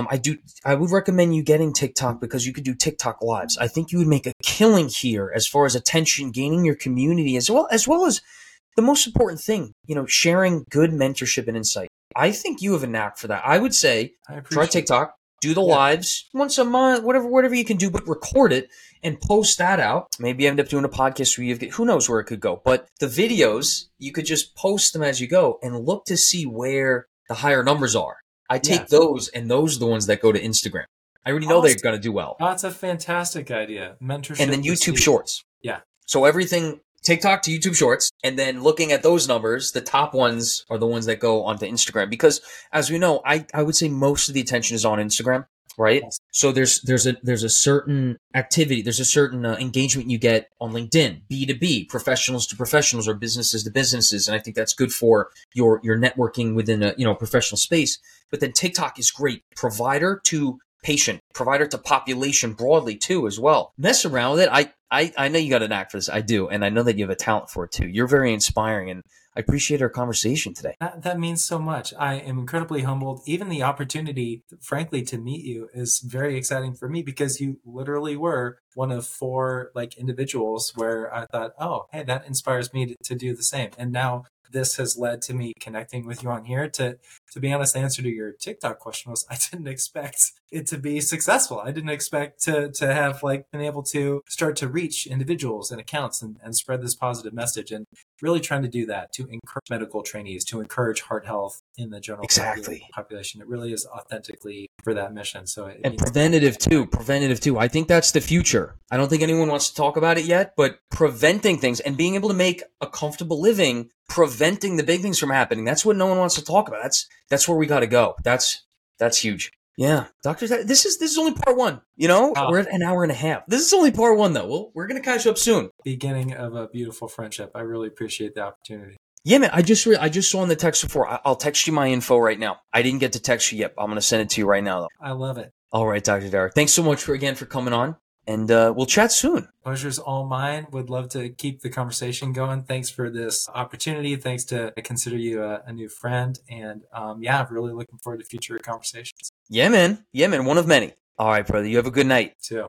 I would recommend you getting TikTok because you could do TikTok lives. I think you would make a killing here as far as attention, gaining your community, as well as the most important thing, sharing good mentorship and insight. I think you have a knack for that. I would say try TikTok, do the lives once a month, whatever you can do, but record it and post that out. Maybe end up doing a podcast where who knows where it could go. But the videos, you could just post them as you go and look to see where the higher numbers are. I take those, and those are the ones that go to Instagram. I already know they're going to do well. That's a fantastic idea. Mentorship. And then YouTube Shorts. Yeah. So everything, TikTok to YouTube Shorts, and then looking at those numbers, the top ones are the ones that go onto Instagram. Because as we know, I would say most of the attention is on Instagram, right? Yes. So there's a certain activity, there's a certain engagement you get on LinkedIn, B2B, professionals to professionals or businesses to businesses, and I think that's good for your networking within a professional space. But then TikTok is great, provider to patient, provider to population broadly too as well. Mess around with it. I know you got a knack for this. I do. And I know that you have a talent for it too. You're very inspiring, and I appreciate our conversation today. That means so much. I am incredibly humbled. Even the opportunity, frankly, to meet you is very exciting for me because you literally were one of 4 individuals where I thought, oh, hey, that inspires me to do the same. And now this has led to me connecting with you on here. To be honest, the answer to your TikTok question was I didn't expect it to be successful. I didn't expect to have been able to start to reach individuals and accounts and spread this positive message, and really trying to do that to encourage medical trainees, to encourage heart health in the general population. It really is authentically for that mission. So preventative too. I think that's the future. I don't think anyone wants to talk about it yet, but preventing things and being able to make a comfortable living, preventing the big things from happening. That's what no one wants to talk about. That's where we got to go. That's huge. Yeah, doctors. This is only part 1. We're at an hour and a half. This is only part 1, though. We're gonna catch up soon. Beginning of a beautiful friendship. I really appreciate the opportunity. Yeah, man. I just saw in the text before. I'll text you my info right now. I didn't get to text you yet. I'm gonna send it to you right now, though. I love it. All right, Dr. Derek. Thanks so much for coming on. And we'll chat soon. Pleasure's all mine. Would love to keep the conversation going. Thanks for this opportunity. Thanks to consider you a new friend. And really looking forward to future conversations. Yeah, man. One of many. All right, brother. You have a good night. Too.